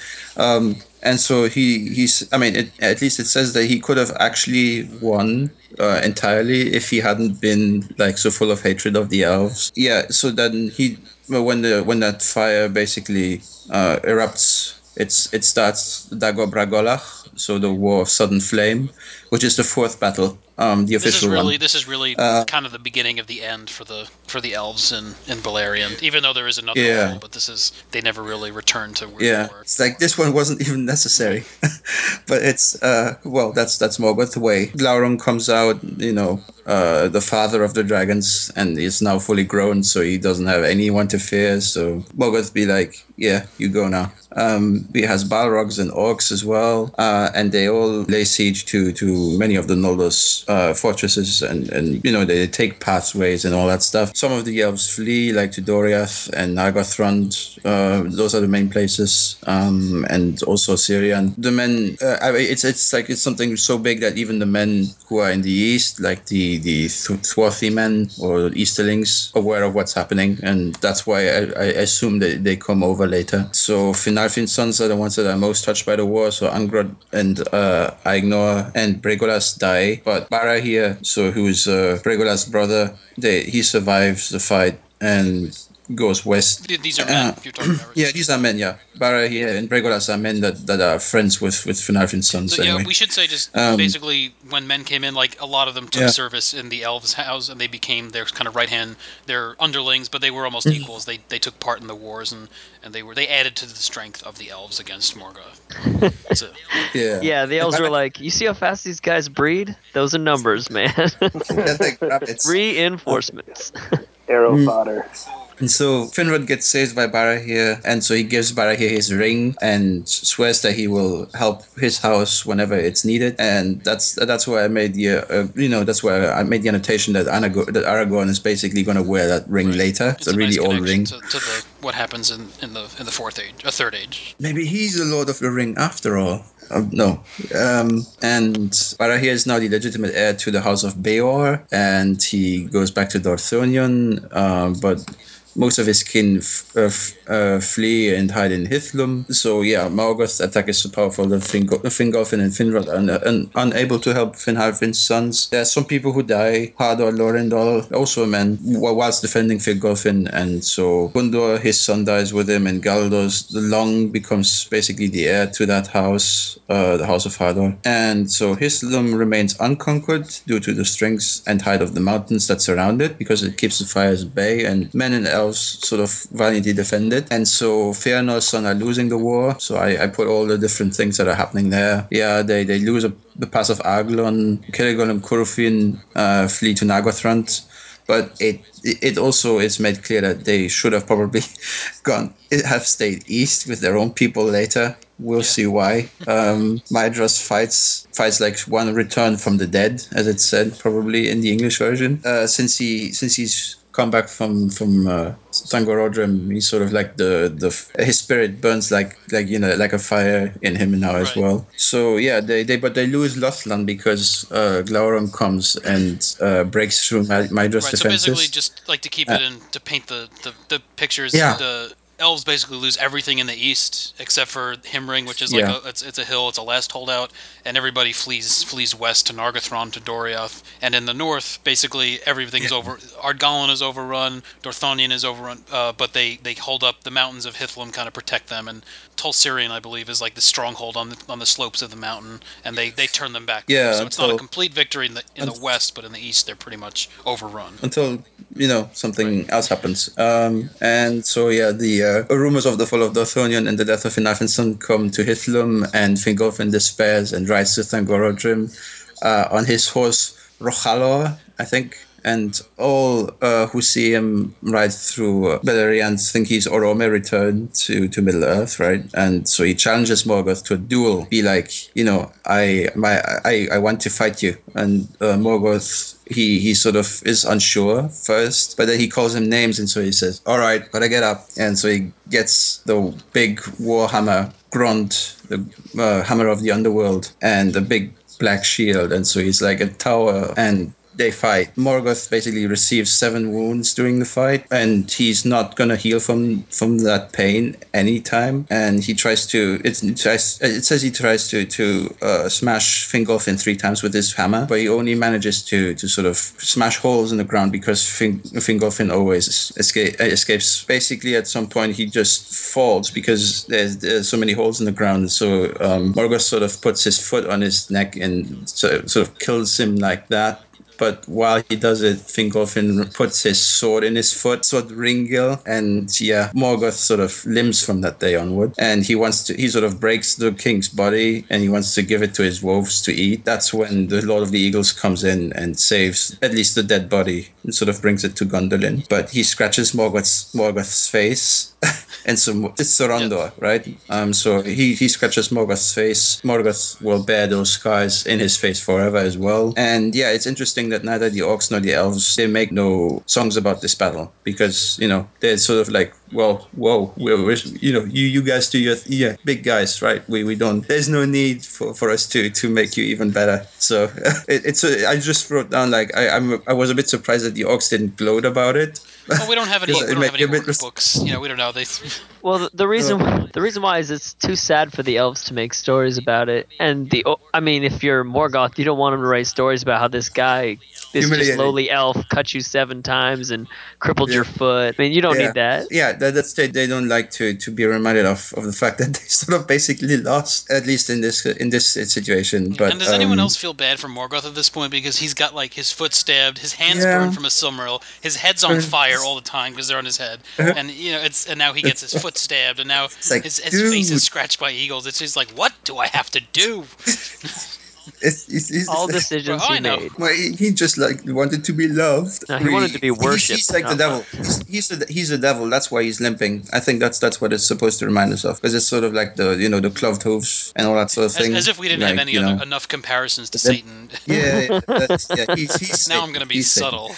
And so he's. I mean, at least it says that he could have actually won entirely if he hadn't been like so full of hatred of the elves. Yeah. So then when that fire basically erupts, it starts Dagor Bragolach, so the War of Sudden Flame, which is the fourth battle, the official one. This is really kind of the beginning of the end for the elves in Beleriand. Even though there is another Yeah. war, but they never really returned to where Yeah, they were. it's like this one wasn't even necessary, but it's well, that's Morgoth's way. Glaurung comes out, the father of the dragons, and is now fully grown, so he doesn't have anyone to fear. So Morgoth be like, yeah, you go now. He has Balrogs and orcs as well, and they all lay siege to many of the Noldor's fortresses, and they take pathways and all that stuff. Some of the elves flee, like to Doriath and Nargothrond. Those are the main places, and also Syrian. The men, it's something so big that even the men who are in the east, like the Swarthy men or Easterlings, aware of what's happening, and that's why I assume that they come over later. So Finarfin's sons are the ones that are most touched by the war. So Angrod and Aignor and Bregolas die, but Barahir, who is Bregolas' brother, he survives the fight and goes west. These are men you're talking about, right? Yeah, these are men. Yeah, Barahir and Bregolas are men that are friends with Finarfin's sons. So yeah, Anyway, we should say just basically when men came in, like a lot of them took service in the elves' house, and they became their kind of right hand, their underlings, but they were almost equals. They took part in the wars, and they added to the strength of the elves against Morgoth. So Yeah, the elves were like, "You see how fast these guys breed? Those are numbers, man." like rabbits. Reinforcements. Arrow fodder. And so Finrod gets saved by Barahir, and so he gives Barahir his ring and swears that he will help his house whenever it's needed. And that's why I made that's why I made the annotation that Aragorn is basically going to wear that ring later. It's a really nice old connection ring. to the what happens in the fourth age, a third age. Maybe he's the Lord of the Ring after all. No. And Barahir is now the legitimate heir to the House of Beor, and he goes back to Dorthonion, but most of his kin flee and hide in Hithlum. So yeah, Morgoth's attack is so powerful that Fingolfin and Finrod are unable to help Finharfin's sons. There are some people who die. Hador Lorindal, also a man, whilst defending Fingolfin, and so Gundur, his son, dies with him, and Galdor the Long becomes basically the heir to that house, the House of Hador. And so Hithlum remains unconquered due to the strength and height of the mountains that surround it, because it keeps the fires at bay, and men and elves sort of valiantly defend it. And so Fëanor's son are losing the war. So I put all the different things that are happening there. Yeah, they lose the pass of Arglon. Kerrigal and Curufin flee to Nargothrond. But it also is made clear that they should have probably have stayed east with their own people later. We'll see why. Maedhros fights like one returned from the dead, as it said probably in the English version. Since he's come back from Thangorodrim, he's sort of like his spirit burns like like a fire in him now as well. So yeah, they lose Lothland because Glaurung comes and breaks through Maedhros' defenses. So basically, just like to keep it in, to paint the pictures, the elves basically lose everything in the east except for Himring, which is like it's a hill, it's a last holdout, and everybody flees west to Nargothrond, to Doriath. And in the north, basically everything's over. Ardgallen is overrun, Dorthonion is overrun, but they hold up the mountains of Hithlum, kind of protect them, and Tol Sirion, I believe, is like the stronghold on the slopes of the mountain, and they turn them back. Yeah, so it's not a complete victory in the west, but in the east they're pretty much overrun until something else happens. And so yeah, the rumors of the fall of Dorthonion and the death of Finarfinson come to Hithlum, and Fingolfin despairs and rides to Thangorodrim on his horse Rochalor, I think. And all who see him ride through Beleriand think he's Orome returned to Middle Earth, right? And so he challenges Morgoth to a duel. Be like, I want to fight you. And Morgoth, he sort of is unsure first, but then he calls him names, and so he says, "All right, gotta get up." And so he gets the big warhammer Grunt, the hammer of the underworld, and the big black shield, and so he's like a tower, and they fight. Morgoth basically receives 7 wounds during the fight, and he's not gonna heal from that pain anytime. And he tries to. It says he tries to smash Fingolfin 3 times with his hammer, but he only manages to sort of smash holes in the ground because Fingolfin always escapes. Basically, at some point he just falls because there's so many holes in the ground. So Morgoth sort of puts his foot on his neck and sort of kills him like that. But while he does it, Fingolfin puts his sword in his foot, Swordringil, and Morgoth sort of limps from that day onward. And he sort of breaks the king's body, and he wants to give it to his wolves to eat. That's when the Lord of the Eagles comes in and saves at least the dead body and sort of brings it to Gondolin. But he scratches Morgoth's face. And so it's Sorondor, right? So he scratches Morgoth's face. Morgoth will bear those scars in his face forever as well. And yeah, it's interesting that neither the orcs nor the elves, they make no songs about this battle, because they're sort of like, well, whoa, you guys do your big guys, right? We don't. There's no need for us to make you even better. So I just wrote down like I was a bit surprised that the orcs didn't gloat about it. Well, we don't have any orc books. We don't know. Well, the reason why is it's too sad for the elves to make stories about it. And if you're Morgoth, you don't want them to write stories about how this just lowly elf cut you 7 times and crippled your foot. I mean, you don't need that. Yeah, that's they don't like to be reminded of the fact that they sort of basically lost, at least in this situation. But and does anyone else feel bad for Morgoth at this point, because he's got like his foot stabbed, his hands burned from a Silmaril, his head's on fire all the time because they're on his head, and and now he gets his foot stabbed, and now like, his face is scratched by eagles. It's just like, what do I have to do? All decisions he made. Well, he just like wanted to be loved. No, he wanted to be worshipped. He's like the devil. He's the devil. That's why he's limping. I think that's what it's supposed to remind us of, because it's sort of like the cloved hooves and all that sort of thing. As if we didn't have any enough comparisons to Satan. He's now I'm going to be subtle.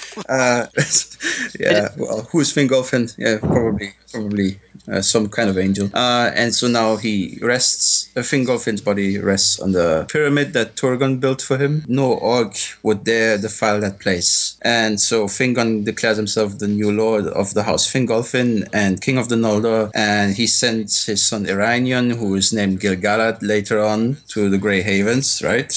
Well, who's Fingolfin? Yeah, probably some kind of angel. And so now he rests. Fingolfin's body rests on the pyramid that Torgon built for him. No orc would dare defile that place. And so Fingon declares himself the new lord of the house Fingolfin and king of the Noldor. And he sent his son Iranion, who is named Gil-galad later on, to the Grey Havens, right?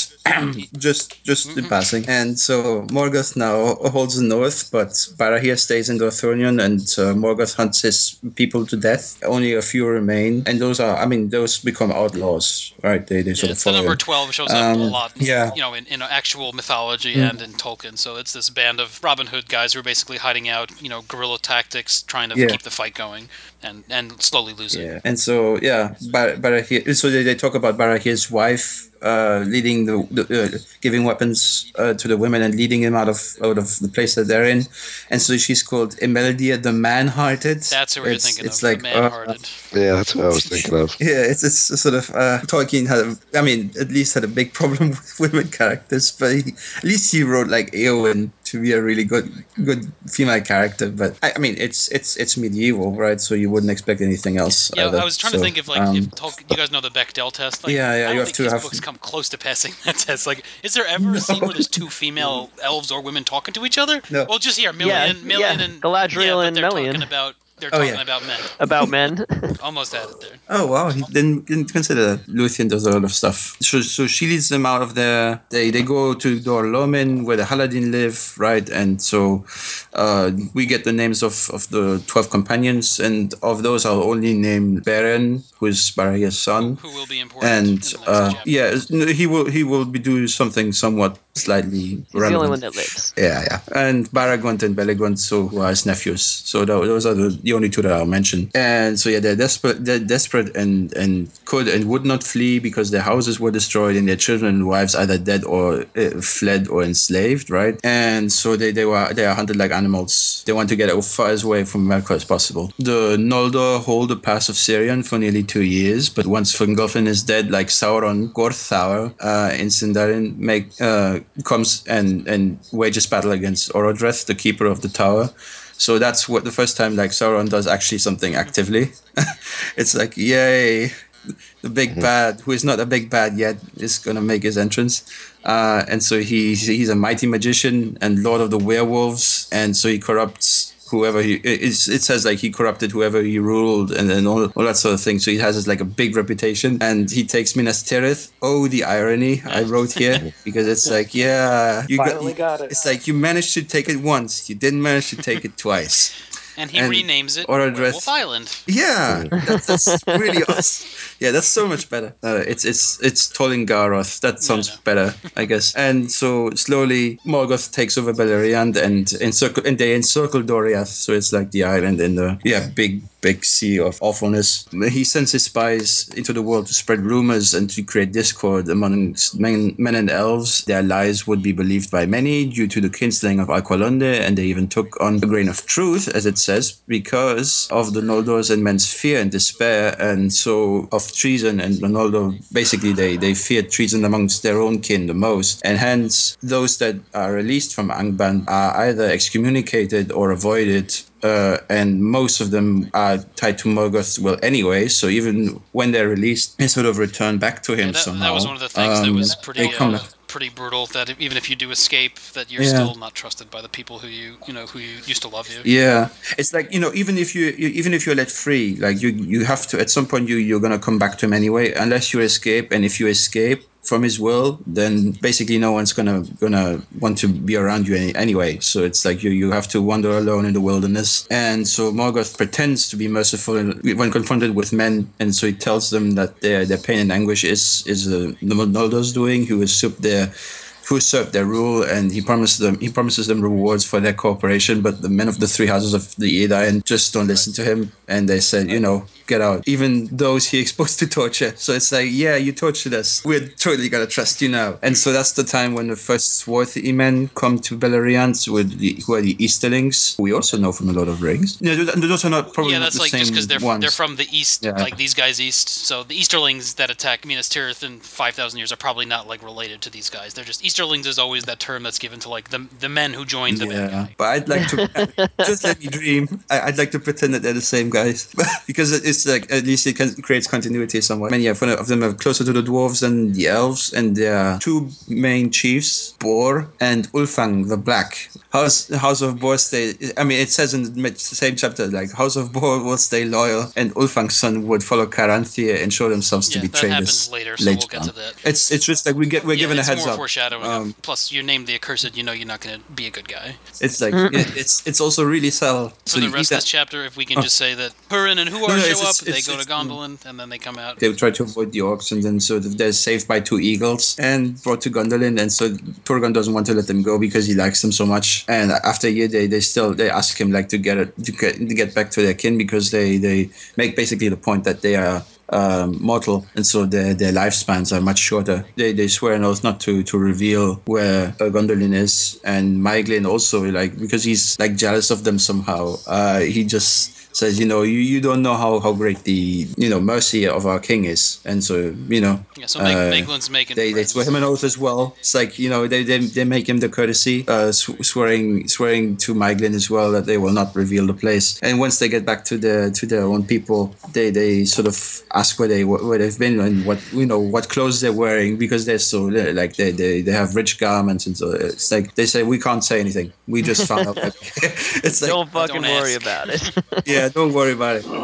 just in passing. And so Morgoth now holds the north, but Barahir stays in Dorthonion, and Morgoth hunts his people to death. Only a few remain, and those become outlaws, right? They sort of it's the follow number him. 12 shows up a lot, Yeah. in actual mythology and in Tolkien. So it's this band of Robin Hood guys who are basically hiding out, guerrilla tactics, trying to keep the fight going, and slowly losing. Yeah, and so Barahir. So they talk about Barahir's wife leading giving weapons to the women and leading them out of the place that they're in, and so she's called Imeldia the Man-Hearted. That's who you're thinking of, like the Man-Hearted. Yeah, that's what I was thinking of. Yeah, it's a sort of Tolkien at least had a big problem with women characters, but at least he wrote like Eowyn to be a really good female character. But it's medieval, right? So you wouldn't expect anything else. Yeah, either. I was trying to think if Tolkien, you guys know the Bechdel test. Yeah, I you don't have think to his have- books come close to passing that test. Like, is there ever a scene where there's two female elves or women talking to each other? No. Well, just here, Yeah, Million and Galadriel but and they're Melian. talking about yeah. about men. About men. Almost had it there. Oh wow, he didn't consider that. Luthien does a lot of stuff. So she leads them out of there. They go to Dor Lomin where the Haladin live, right? And so we get the names of the 12 companions, and of those I'll only name Beren, who is Barahir's son. Who will be important And in the next chapter. he will be doing something somewhat slightly He's the relevant. only one that lives. Yeah. And Baragont and Belegont, so who are his nephews. So those are the only two that I'll mention. And so yeah, they're desperate and could and would not flee because their houses were destroyed and their children and wives either dead or fled or enslaved, right? And so they are hunted like animals. They want to get as far away from America as possible. The Noldor hold the pass of Sirion for nearly 2 years, but once Fingolfin is dead, like Sauron, Gorthaur in Sindarin comes and wages battle against Orodreth, the keeper of the tower. So that's what the first time like Sauron does actually something actively. It's like, yay, the big bad, who is not a big bad yet, is gonna make his entrance. And so he's a mighty magician and lord of the werewolves, and so he corrupts whoever it says like he corrupted whoever he ruled and all that sort of thing. So he has this, like a big reputation, and he takes Minas Tirith. Oh, the irony I wrote here, because it's like, yeah, Finally got it. It's like you managed to take it once, you didn't manage to take it twice. And he renames it Orodreth- Werewolf Island. Yeah, that's really awesome. Yeah, that's so much better. It's Tollingaroth. That sounds better, I guess. And so slowly Morgoth takes over Beleriand and they encircle Doriath. So it's like the island in the big sea of awfulness. He sends his spies into the world to spread rumors and to create discord amongst men and elves. Their lies would be believed by many due to the kinslaying of Aqualunde, and they even took on a grain of truth, as it says, because of the Noldor's immense fear and despair, and so of treason. And the Noldor, basically, they feared treason amongst their own kin the most, and hence those that are released from Angband are either excommunicated or avoided. And most of them are tied to Morgoth's will anyway, so even when they're released, they sort of return back to him somehow. That was one of the things that was they come back. pretty brutal. That even if you do escape, that you're still not trusted by the people who you used to love you. Yeah, it's like, even if you're let free, like you have to, at some point you're gonna come back to him anyway, unless you escape. And if you escape from his will, then basically no one's gonna want to be around you anyway. So it's like you have to wander alone in the wilderness. And so Morgoth pretends to be merciful when confronted with men, and so he tells them that their pain and anguish is the Noldor's doing, who usurped their rule, and he promises them rewards for their cooperation. But the men of the three houses of the Edain just don't listen to him, and they said, get out. Even those he exposed to torture. So it's like, yeah, you tortured us. We're totally gonna trust you now. And so that's the time when the first swarthy men come to Beleriand, who are the Easterlings. We also know from the Lord of the Rings. Yeah, those are not probably not that's the like same just because ones. they're from the east, like these guys east. So the Easterlings that attack Minas Tirith in 5,000 years are probably not like related to these guys. They're just Easterlings is always that term that's given to like the men who joined the bad guy. But I'd like to just let me dream. I'd like to pretend that they're the same guys because it's like at least it creates continuity somewhat. Many of them are closer to the dwarves than the elves, and there are two main chiefs, Bor and Ulfang the Black. House of Bor stay. I mean, it says in the same chapter like House of Bor will stay loyal, and Ulfang's son would follow Caranthir and show themselves to Yeah, be that happens traitors. later, so we'll get on. to that. It's just like we're given a it's heads more up. foreshadowing. Plus, you're named the Accursed. You know you're not going to be a good guy. It's like it's also really subtle. For the rest of this chapter, if we can just say that Hurin and Huar show up, they go to Gondolin, and then they come out. They try to avoid the orcs, and then so they're saved by two eagles and brought to Gondolin. And so Turgon doesn't want to let them go because he likes them so much. And after a year, they ask him like to get back to their kin because they make basically the point that they are mortal, and so their lifespans are much shorter. They swear an oath not to reveal where Gondolin is, and Maeglin also like because he's like jealous of them somehow. He just says, you don't know how great the mercy of our king is, and so Yeah, so Maeglin's making they friends. swear him an oath as well. It's like they make him the courtesy, swearing to Maeglin as well that they will not reveal the place. And once they get back to their own people, they sort of ask where they've been and what clothes they're wearing because they're so like they have rich garments, and so it's like they say we can't say anything. We just found out. It's like Don't fucking don't worry ask. about it. yeah, don't worry about it.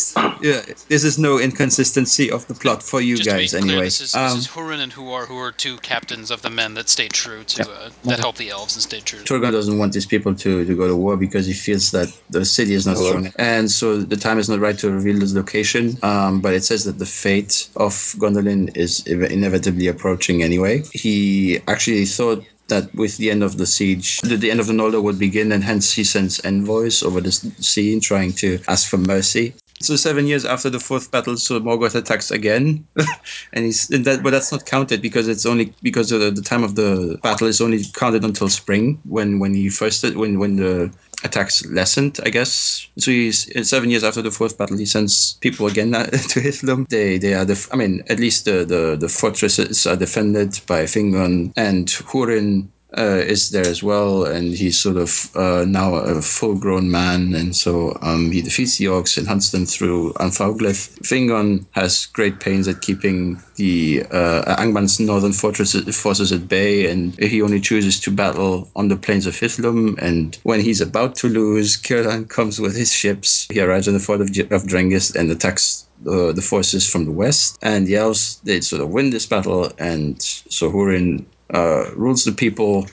This is no inconsistency of the plot for you Just guys to be clear, anyway. this is Hurin and Huar, who are two captains of the men that stayed true to that help the elves and stayed true. Turgon doesn't want his people to go to war because he feels that the city is not strong, and so the time is not right to reveal his location. But it says that the fate of Gondolin is inevitably approaching anyway. He actually thought that with the end of the siege, the end of the Noldor would begin, and hence he sends envoys over the sea trying to ask for mercy. So 7 years after the fourth battle, so Morgoth attacks again, but that's not counted because it's only because the time of the battle is only counted until spring when the attacks lessened, I guess. So he's 7 years after the fourth battle, he sends people again to Hithlum. They are at least the fortresses are defended by Fingon, and Hurin is there as well, and he's sort of now a full-grown man, and so he defeats the orcs and hunts them through Anfauglith. Fingon has great pains at keeping the Angmann's northern forces at bay, and he only chooses to battle on the plains of Hithlum. And when he's about to lose, Círdan comes with his ships. He arrives in the fort of Drengist and attacks the forces from the west, and the elves, they sort of win this battle, and so Hurin rules the people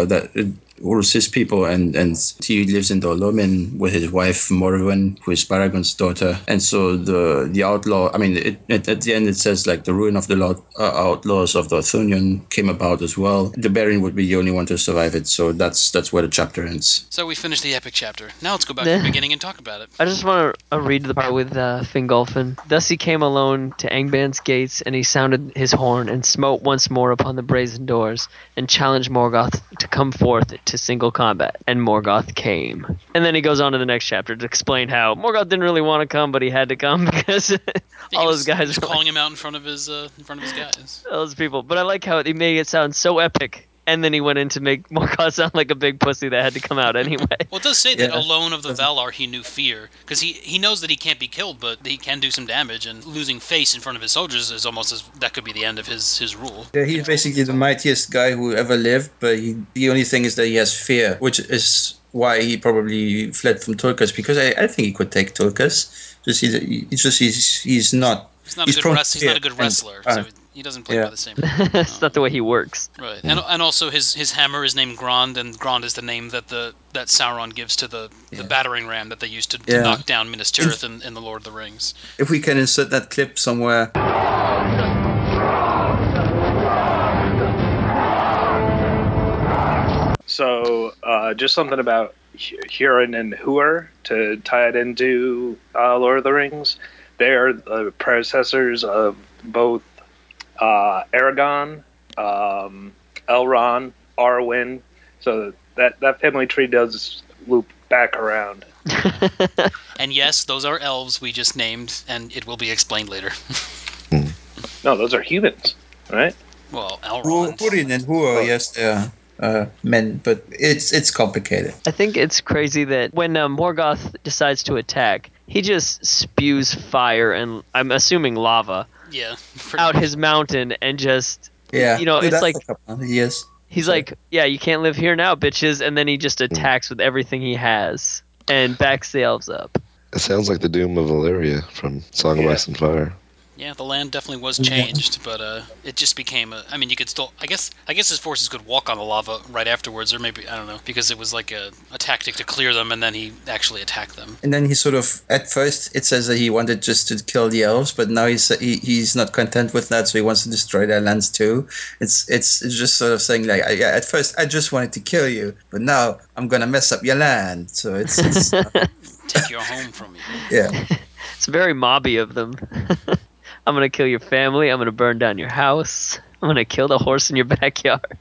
rules his people, and he lives in Dolomin with his wife Morwen, who is Baragon's daughter. And so the outlaw, I mean, at the end it says like the ruin of the outlaws of the Arthurian came about as well. The Baron would be the only one to survive it, so that's where the chapter ends. So we finished the epic chapter. Now let's go back to the beginning and talk about it. I just want to read the part with Fingolfin. Thus he came alone to Angband's gates, and he sounded his horn, and smote once more upon the brazen doors, and challenged Morgoth to come forth to single combat. And Morgoth came. And then he goes on to the next chapter to explain how Morgoth didn't really want to come, but he had to come because all his guys was were calling him out in front of his guys. Those people. But I like how he made it sound so epic. And then he went in to make Morgoth sound like a big pussy that had to come out anyway. Well, it does say that alone of the Valar he knew fear, because he knows that he can't be killed, but he can do some damage, and losing face in front of his soldiers is almost that could be the end of his rule. Yeah, he's basically the mightiest guy who ever lived, but the only thing is that he has fear, which is why he probably fled from Tulkas, because I think he could take Tulkas. He's not. He's not a good wrestler, so he doesn't play by the same rule. That's not the way he works. Right, and also his hammer is named Grond, and Grond is the name that that Sauron gives to the battering ram that they used to knock down Minas Tirith in the Lord of the Rings. If we can insert that clip somewhere. So, just something about Hurin and Huar to tie it into Lord of the Rings. They are the predecessors of both Aragon, Elrond, Arwen. So that family tree does loop back around. And yes, those are elves we just named, and it will be explained later. No, those are humans, right? Well, Elrond. Hurin and Huo, yes, they are men, but it's complicated. I think it's crazy that when Morgoth decides to attack, he just spews fire and I'm assuming lava Yeah, pretty out much. his mountain and just Yeah, you know, dude, it's that's like a couple. Yes, he's sorry. like, yeah, you can't live here now, bitches, and then he just attacks with everything he has and backs the elves up. It sounds like the doom of Valeria from Song of Yeah. Ice and Fire. Yeah, the land definitely was Yeah. changed, but it just became a. I mean, you could still. I guess his forces could walk on the lava right afterwards, or maybe I don't know, because it was like a tactic to clear them, and then he actually attacked them. And then he sort of, at first, it says that he wanted just to kill the elves, but now he's not content with that, so he wants to destroy their lands too. It's just sort of saying like, yeah, at first I just wanted to kill you, but now I'm gonna mess up your land. So it's Take your home from you. yeah. It's very mobby of them. I'm gonna kill your family. I'm gonna burn down your house. I'm gonna kill the horse in your backyard.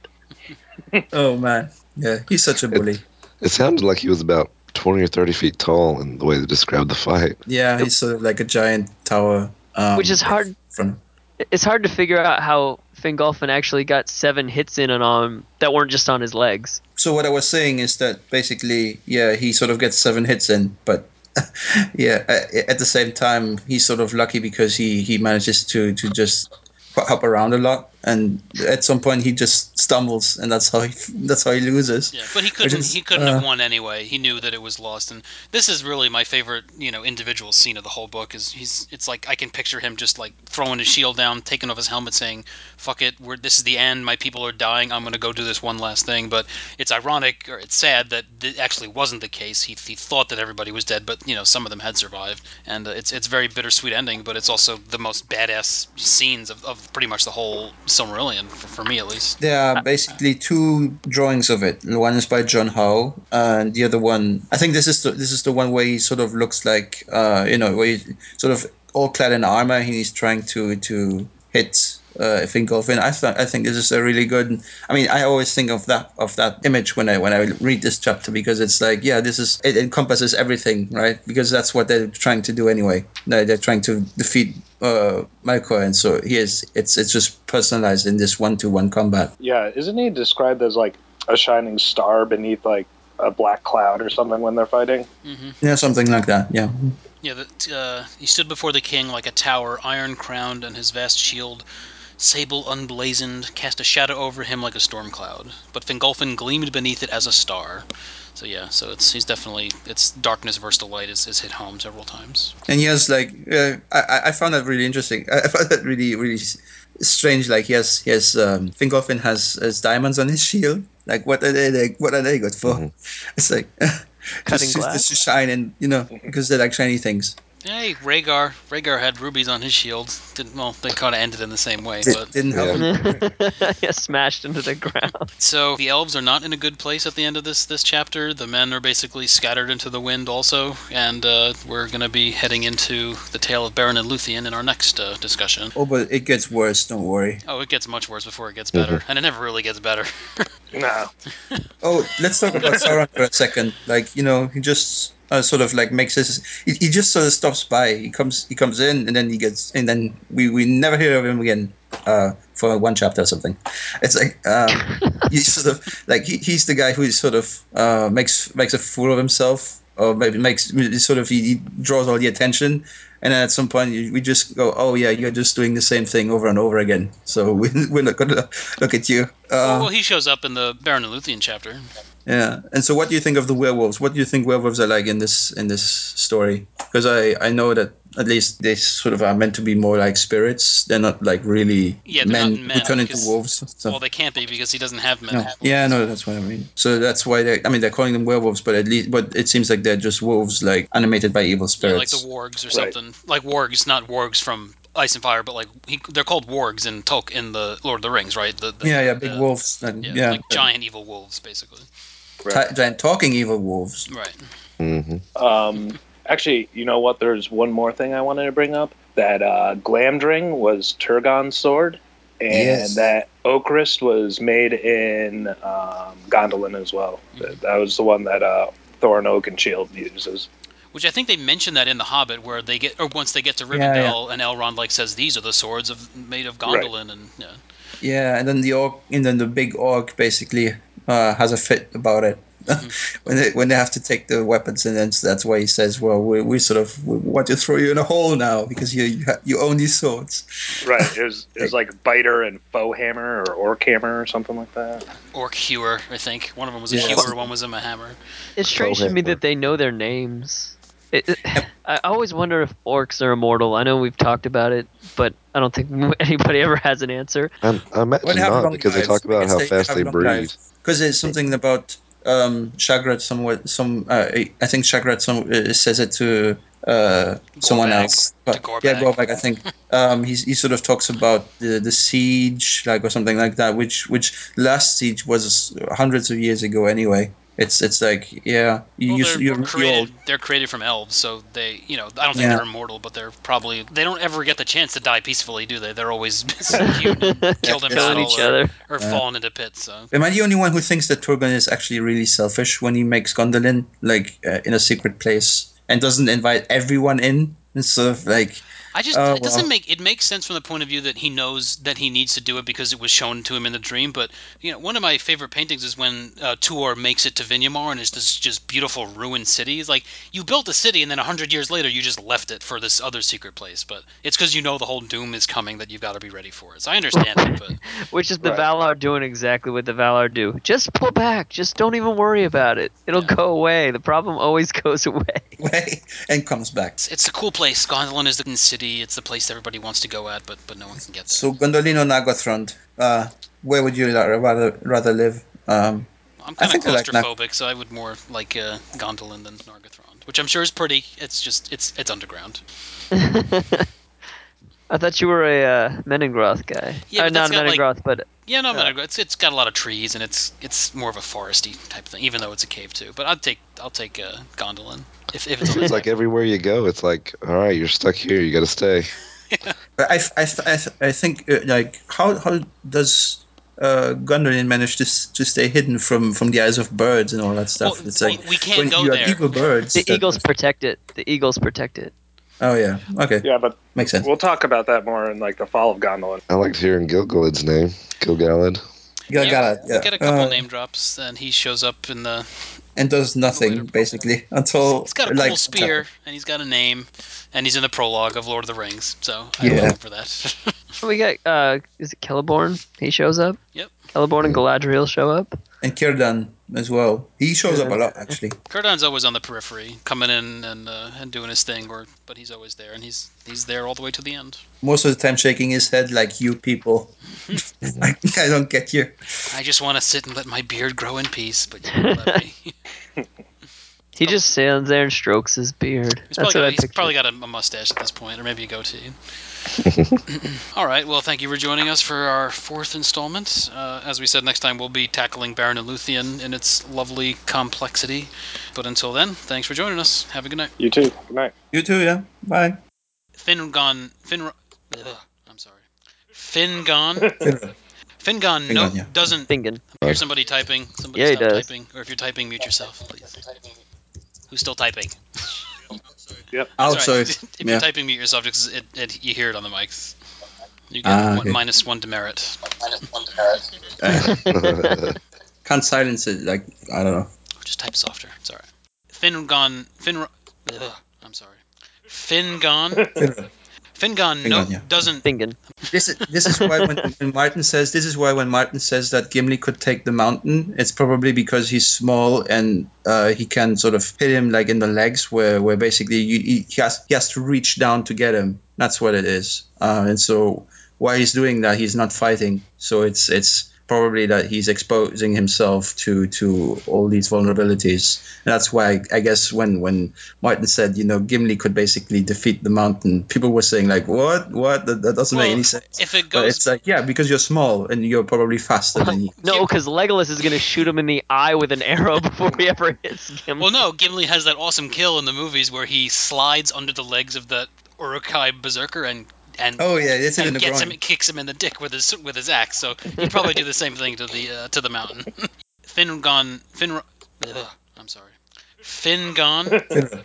Oh man, yeah, he's such a bully. It sounded like he was about 20 or 30 feet tall in the way they described the fight. Yeah, he's sort of like a giant tower. Which is hard. From It's hard to figure out how Fingolfin actually got 7 hits in on him that weren't just on his legs. So what I was saying is that basically, yeah, he sort of gets 7 hits in, but yeah, at the same time, he's sort of lucky because he manages to just hop around a lot, and at some point he just stumbles, and that's how he loses. Yeah, but he Which couldn't. is, He couldn't have won anyway. He knew that it was lost, and this is really my favorite, individual scene of the whole book. Is It's like I can picture him just like throwing his shield down, taking off his helmet, saying, "Fuck it, this is the end. My people are dying. I'm gonna go do this one last thing." But it's ironic, or it's sad that it actually wasn't the case. He thought that everybody was dead, but some of them had survived, and it's very bittersweet ending. But it's also the most badass scenes of pretty much the whole Silmarillion for me at least. there are basically 2 drawings of it. One is by John Howe, and the other one, I think this is the one where he sort of looks like, where he sort of all clad in armor, and he's trying to hit Fingolfin. I think this is a really good. I mean, I always think of that image when I read this chapter, because it's like, yeah, it encompasses everything, right? Because that's what they're trying to do anyway. They're trying to defeat Melkor, and so it's just personalized in this 1-to-1 combat. Yeah, isn't he described as like a shining star beneath like a black cloud or something when they're fighting? Yeah, something like that. Yeah. Yeah, he stood before the king like a tower, iron crowned, and his vast shield, sable unblazoned, cast a shadow over him like a storm cloud. But Fingolfin gleamed beneath it as a star. So yeah, he's definitely, it's darkness versus the light is hit home several times. And he has like, I found that really interesting. I found that really really strange. Like he has Fingolfin has diamonds on his shield. Like what are they like? What are they good for? It's like Cutting just to glass. shine, and because they're like shiny things. Hey, Rhaegar had rubies on his shield. Well, they kind of ended in the same way, It but didn't help Yeah. him. Yeah, smashed into the ground. so the elves are not in a good place at the end of this chapter. The men are basically scattered into the wind also, and we're going to be heading into the tale of Beren and Luthien in our next discussion. Oh, but it gets worse. Don't worry. Oh, it gets much worse before it gets better, and it never really gets better. No. Oh, let's talk about Sauron for a second. Like, he just sort of like makes his. He just sort of stops by. He comes in, and then and then we never hear of him again. For 1 chapter or something. It's like you sort of like he's the guy who sort of makes a fool of himself, or maybe he draws all the attention, and then at some point we just go, oh yeah, you're just doing the same thing over and over again. So we're not gonna look at you. Well, he shows up in the Beren and Luthien chapter. Yeah. And so, what do you think of the werewolves? What do you think werewolves are like in this story? Because I know that at least they sort of are meant to be more like spirits. They're not like really Yeah, they're not men who men turn into because, wolves. So well, they can't be because he doesn't have men. no, yeah, no, that's what I mean. So that's why they're calling them werewolves, but it seems like they're just wolves, like animated by evil Yeah, like the spirits. wargs or Right. something. Like wargs, not wargs from Ice and Fire, but like they're called wargs in in the Lord of the Rings, right? Yeah, big wolves. And, Yeah, yeah, like giant evil wolves, basically. Right. giant talking evil wolves. Right. Actually, you know what? There's one more thing I wanted to bring up. That Glamdring was Turgon's sword, and Yes. that Oakrist was made in Gondolin as well. That was the one that Thorin Oakenshield uses. Which I think they mentioned that in The Hobbit, where once they get to Yeah, yeah. Rivendell, and Elrond like says these are the swords made of Right. Gondolin, and yeah. Yeah, and then the big orc basically has a fit about it when they have to take the weapons, and then that's why he says, "Well, we want to throw you in a hole now because you own these swords." Right. It was like Biter and Foe Hammer or Orc Hammer or something like that. Orc Hewer, I think. One of them was a Yeah. Hewer, one was a Hammer. It's strange to me Hammer. that they know their names. I always wonder if orcs are immortal. I know we've talked about it, but I don't think anybody ever has an answer. I Well, they imagine have not long because they lives. talk I about guess how they fast have they long breathe. lives because there's something about Shagrat. I think Shagrat says it to someone Gorbag. else. To But yeah, Gorbag. Gorbag. I think he sort of talks about the siege, like, or something like that. Which last siege was hundreds of years ago. Anyway, it's like, yeah, Well, you're really old. they're created from elves, so they, I don't think Yeah. they're immortal, but they don't ever get the chance to die peacefully, do they? They're always killed in Yes. Killing battle each other. or falling into pits. So Am I the only one who thinks that Turgon is actually really selfish when he makes Gondolin like in a secret place and doesn't invite everyone in? And sort of like, oh it doesn't well, makes sense from the point of view that he knows that he needs to do it because it was shown to him in the dream. But one of my favorite paintings is when Tuor makes it to Vinyamar and it's this just beautiful ruined city. It's like you built a city and then 100 years later you just left it for this other secret place. But it's because the whole doom is coming that you've got to be ready for it. So I understand it, but Which is the Right. Valar doing exactly what the Valar do. Just pull back. Just don't even worry about it. It'll go away. The problem always goes away. way and comes back. it's a cool place. Gondolin is the city. It's the place everybody wants to go at, but no one can get there. So Gondolin or Nargothrond, where would you rather live? I'm I kind of think I like Nag. claustrophobic, so I would more like Gondolin than Nargothrond, which I'm sure is pretty. It's just it's underground. I thought you were a Meningroth guy. Yeah, but that's Not a got like Meningroth, but no, uh, it's got a lot of trees and it's more of a foresty type thing, even though it's a cave too. But I'll take Gondolin if it's on the It's like table. everywhere you go, it's like, all right, you're stuck here. You got to stay. I think like how does Gondolin manage to stay hidden from the eyes of birds and all that Well, stuff? It's like we can't when go you have there. evil birds. the Eagles protect it. The Eagles protect it. Oh yeah, okay, Yeah, but makes sense. we'll talk about that more in like the Fall of Gondolin. I liked hearing Gilgalad's name, Gilgalad. Got it. We Yeah, get a couple name drops, and he shows up in the and does later. nothing basically until He's got a cool like spear, and he's got a name, and he's in the prologue of Lord of the Rings. So I like yeah. him for that. We got is it Celeborn? He shows up. Yep. Celeborn and Mhm. Galadriel show up. And Kirdan as well. He shows up a Círdan. lot actually. Curdon's always on the periphery, coming in and doing his thing, but he's always there, and he's there all the way to the end. Most of the time shaking his head like, you people. I don't get you. I just want to sit and let my beard grow in peace, but you won't let me. He just stands there and strokes his beard. That's what I He's picture. probably got a mustache at this point, or maybe a goatee. All right, well, thank you for joining us for our fourth installment. As we said, next time we'll be tackling Baron and Luthien in its lovely complexity. But until then, thanks for joining us. Have a good night. You too. Good night. You too, yeah. Bye. Fingon. I'm sorry. Fingon. Finrod. Fingon Fingon, yeah. doesn't Bingen. hear somebody typing. Somebody Yeah, he stop does. typing. Or if you're typing, mute yourself, please. Who's still typing? Yep. That's Oh, all sorry. right. If you're Yeah. typing, mute yourself because you hear it on the mics. You get Okay. -1 demerit. Can't silence it. Like, I don't know. Or just type softer. It's alright. Fingon. I'm sorry. Fingon. Finrod. Fingon Fingon, yeah. doesn't. Bingen. This is why when Martin says that Gimli could take the mountain, it's probably because he's small and he can sort of hit him like in the legs, where basically he has to reach down to get him. That's what it is. And so while he's doing that, he's not fighting. So it's probably that he's exposing himself to all these vulnerabilities. And that's why I guess when Martin said, Gimli could basically defeat the mountain, people were saying like, what? That doesn't make any sense. If it But goes. it's like, yeah, because you're small and you're probably faster than he. No, because Legolas is gonna shoot him in the eye with an arrow before he ever hits Gimli. Well, no, Gimli has that awesome kill in the movies where he slides under the legs of the Uruk-hai berserker and Oh yeah, it's in and the gets groin. him, kicks him in the dick with his axe. So he'd probably do the same thing to the mountain. I'm sorry. Fingon. Finrod.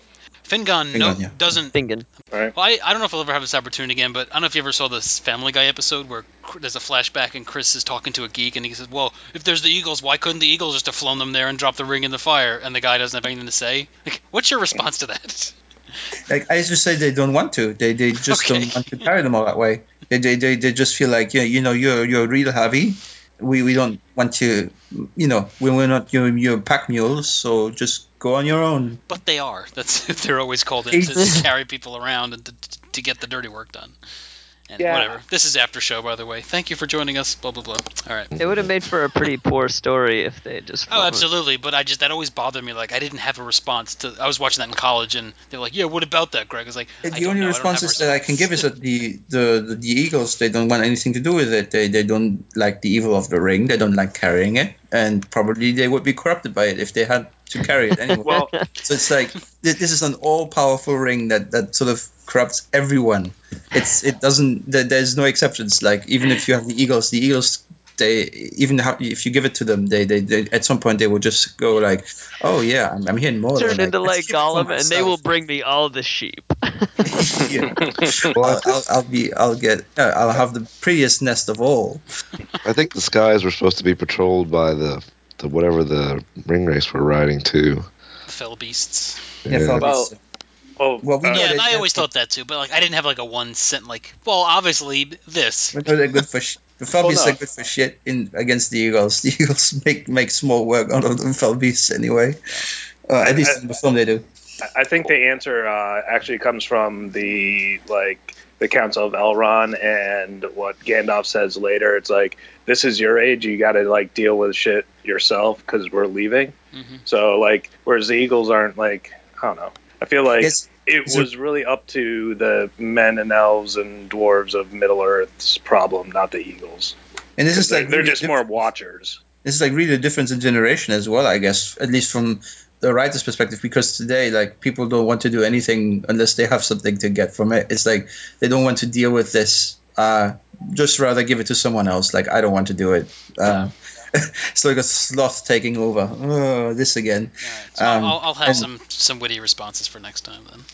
Fingon Fingon, yeah. doesn't. Fingon. Right. Well, I don't know if I'll ever have this opportunity again, but I don't know if you ever saw this Family Guy episode where there's a flashback and Chris is talking to a geek and he says, "Well, if there's the Eagles, why couldn't the Eagles just have flown them there and dropped the ring in the fire?" And the guy doesn't have anything to say. Like, what's your response to that? Like I just say they don't want to. They just Okay. don't want to carry them all that way. They just feel like, yeah, you're real heavy. We don't want to, we're not your pack mules, so just go on your own. But they are. They're always called in to carry people around and to get the dirty work done. And Yeah. whatever. This is after show, by the way. Thank you for joining us. Blah blah blah. All right. It would have made for a pretty poor story if they had just. Oh, absolutely. But that always bothered me. Like, I didn't have a response to. I was watching that in college, and they're like, "Yeah, what about that, Greg?" I was like, The "I don't only know. I don't have a responses that I can give response." is that the Eagles, they don't want anything to do with it. They don't like the evil of the ring. They don't like carrying it, and probably they would be corrupted by it if they had to carry it anyway. Well, So it's like this is an all-powerful ring that sort of corrupts everyone. It doesn't. There's no exceptions. Like even if you have the Eagles, they even if you give it to them, they at some point they will just go like, oh yeah, I'm here in Mordor. Turn into let's like keep it for Gollum, and they will myself." bring me all the sheep. Yeah. Well, I'll have the prettiest nest of all. I think the skies were supposed to be patrolled by the whatever the ring race were riding too. The fell beasts. Yeah, Yeah. well, Well, we know Yeah, they, and I they're always thought that too. But like, I didn't have like a 1 cent. Like, well, obviously this. we know they're good for the Felbeasts no. are good for shit against the Eagles. The Eagles make small work out of the Felbeasts anyway. At least in the film they do. I think the answer actually comes from the Council of Elrond and what Gandalf says later. It's like, this is your age, you got to like deal with shit yourself because we're leaving. Mm-hmm. So like, whereas the Eagles aren't like, I don't know. I feel like Yes. it was really up to the men and elves and dwarves of Middle Earth's problem, not the Eagles. And this is They're, like they're really just more watchers. This is like really a difference in generation as well, I guess, at least from the writer's perspective, because today, like, people don't want to do anything unless they have something to get from it. It's like they don't want to deal with this. Just rather give it to someone else. Like, I don't want to do it. It's like a sloth taking over. Oh, this again. All right. So I'll have some witty responses for next time then.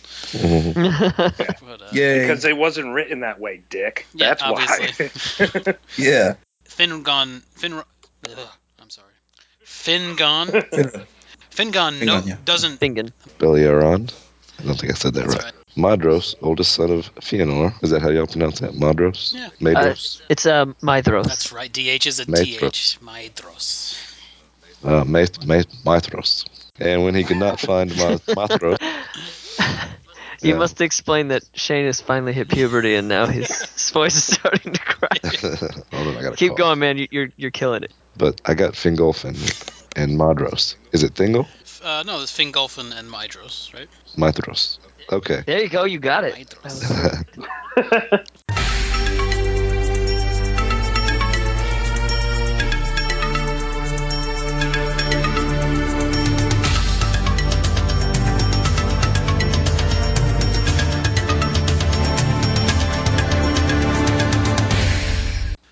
Mhm. But, Yeah. Because it wasn't written that way, Dick. Yeah, That's obviously. why. Yeah. Fingon. I'm sorry. Fingon. Fingon, Fingon yeah. doesn't. Fingon. Beliaron. I don't think I said that That's right. Madros, oldest son of Fëanor. Is that how y'all pronounce that? Madros? Yeah. Madros? It's Mithros. That's right. DH is a Maestros. TH. Maedros. Maestros. And when he could not find Mathros, You Yeah. must explain that Shane has finally hit puberty and now his voice is starting to crack. hold on, I got to Keep going, man. You're killing it. But I got Fingolfin and Madros. Is it Thingol? No, there's Fingolfin and Maedros, right? Mathros. Okay. There you go. You got it. Maedros. That was perfect.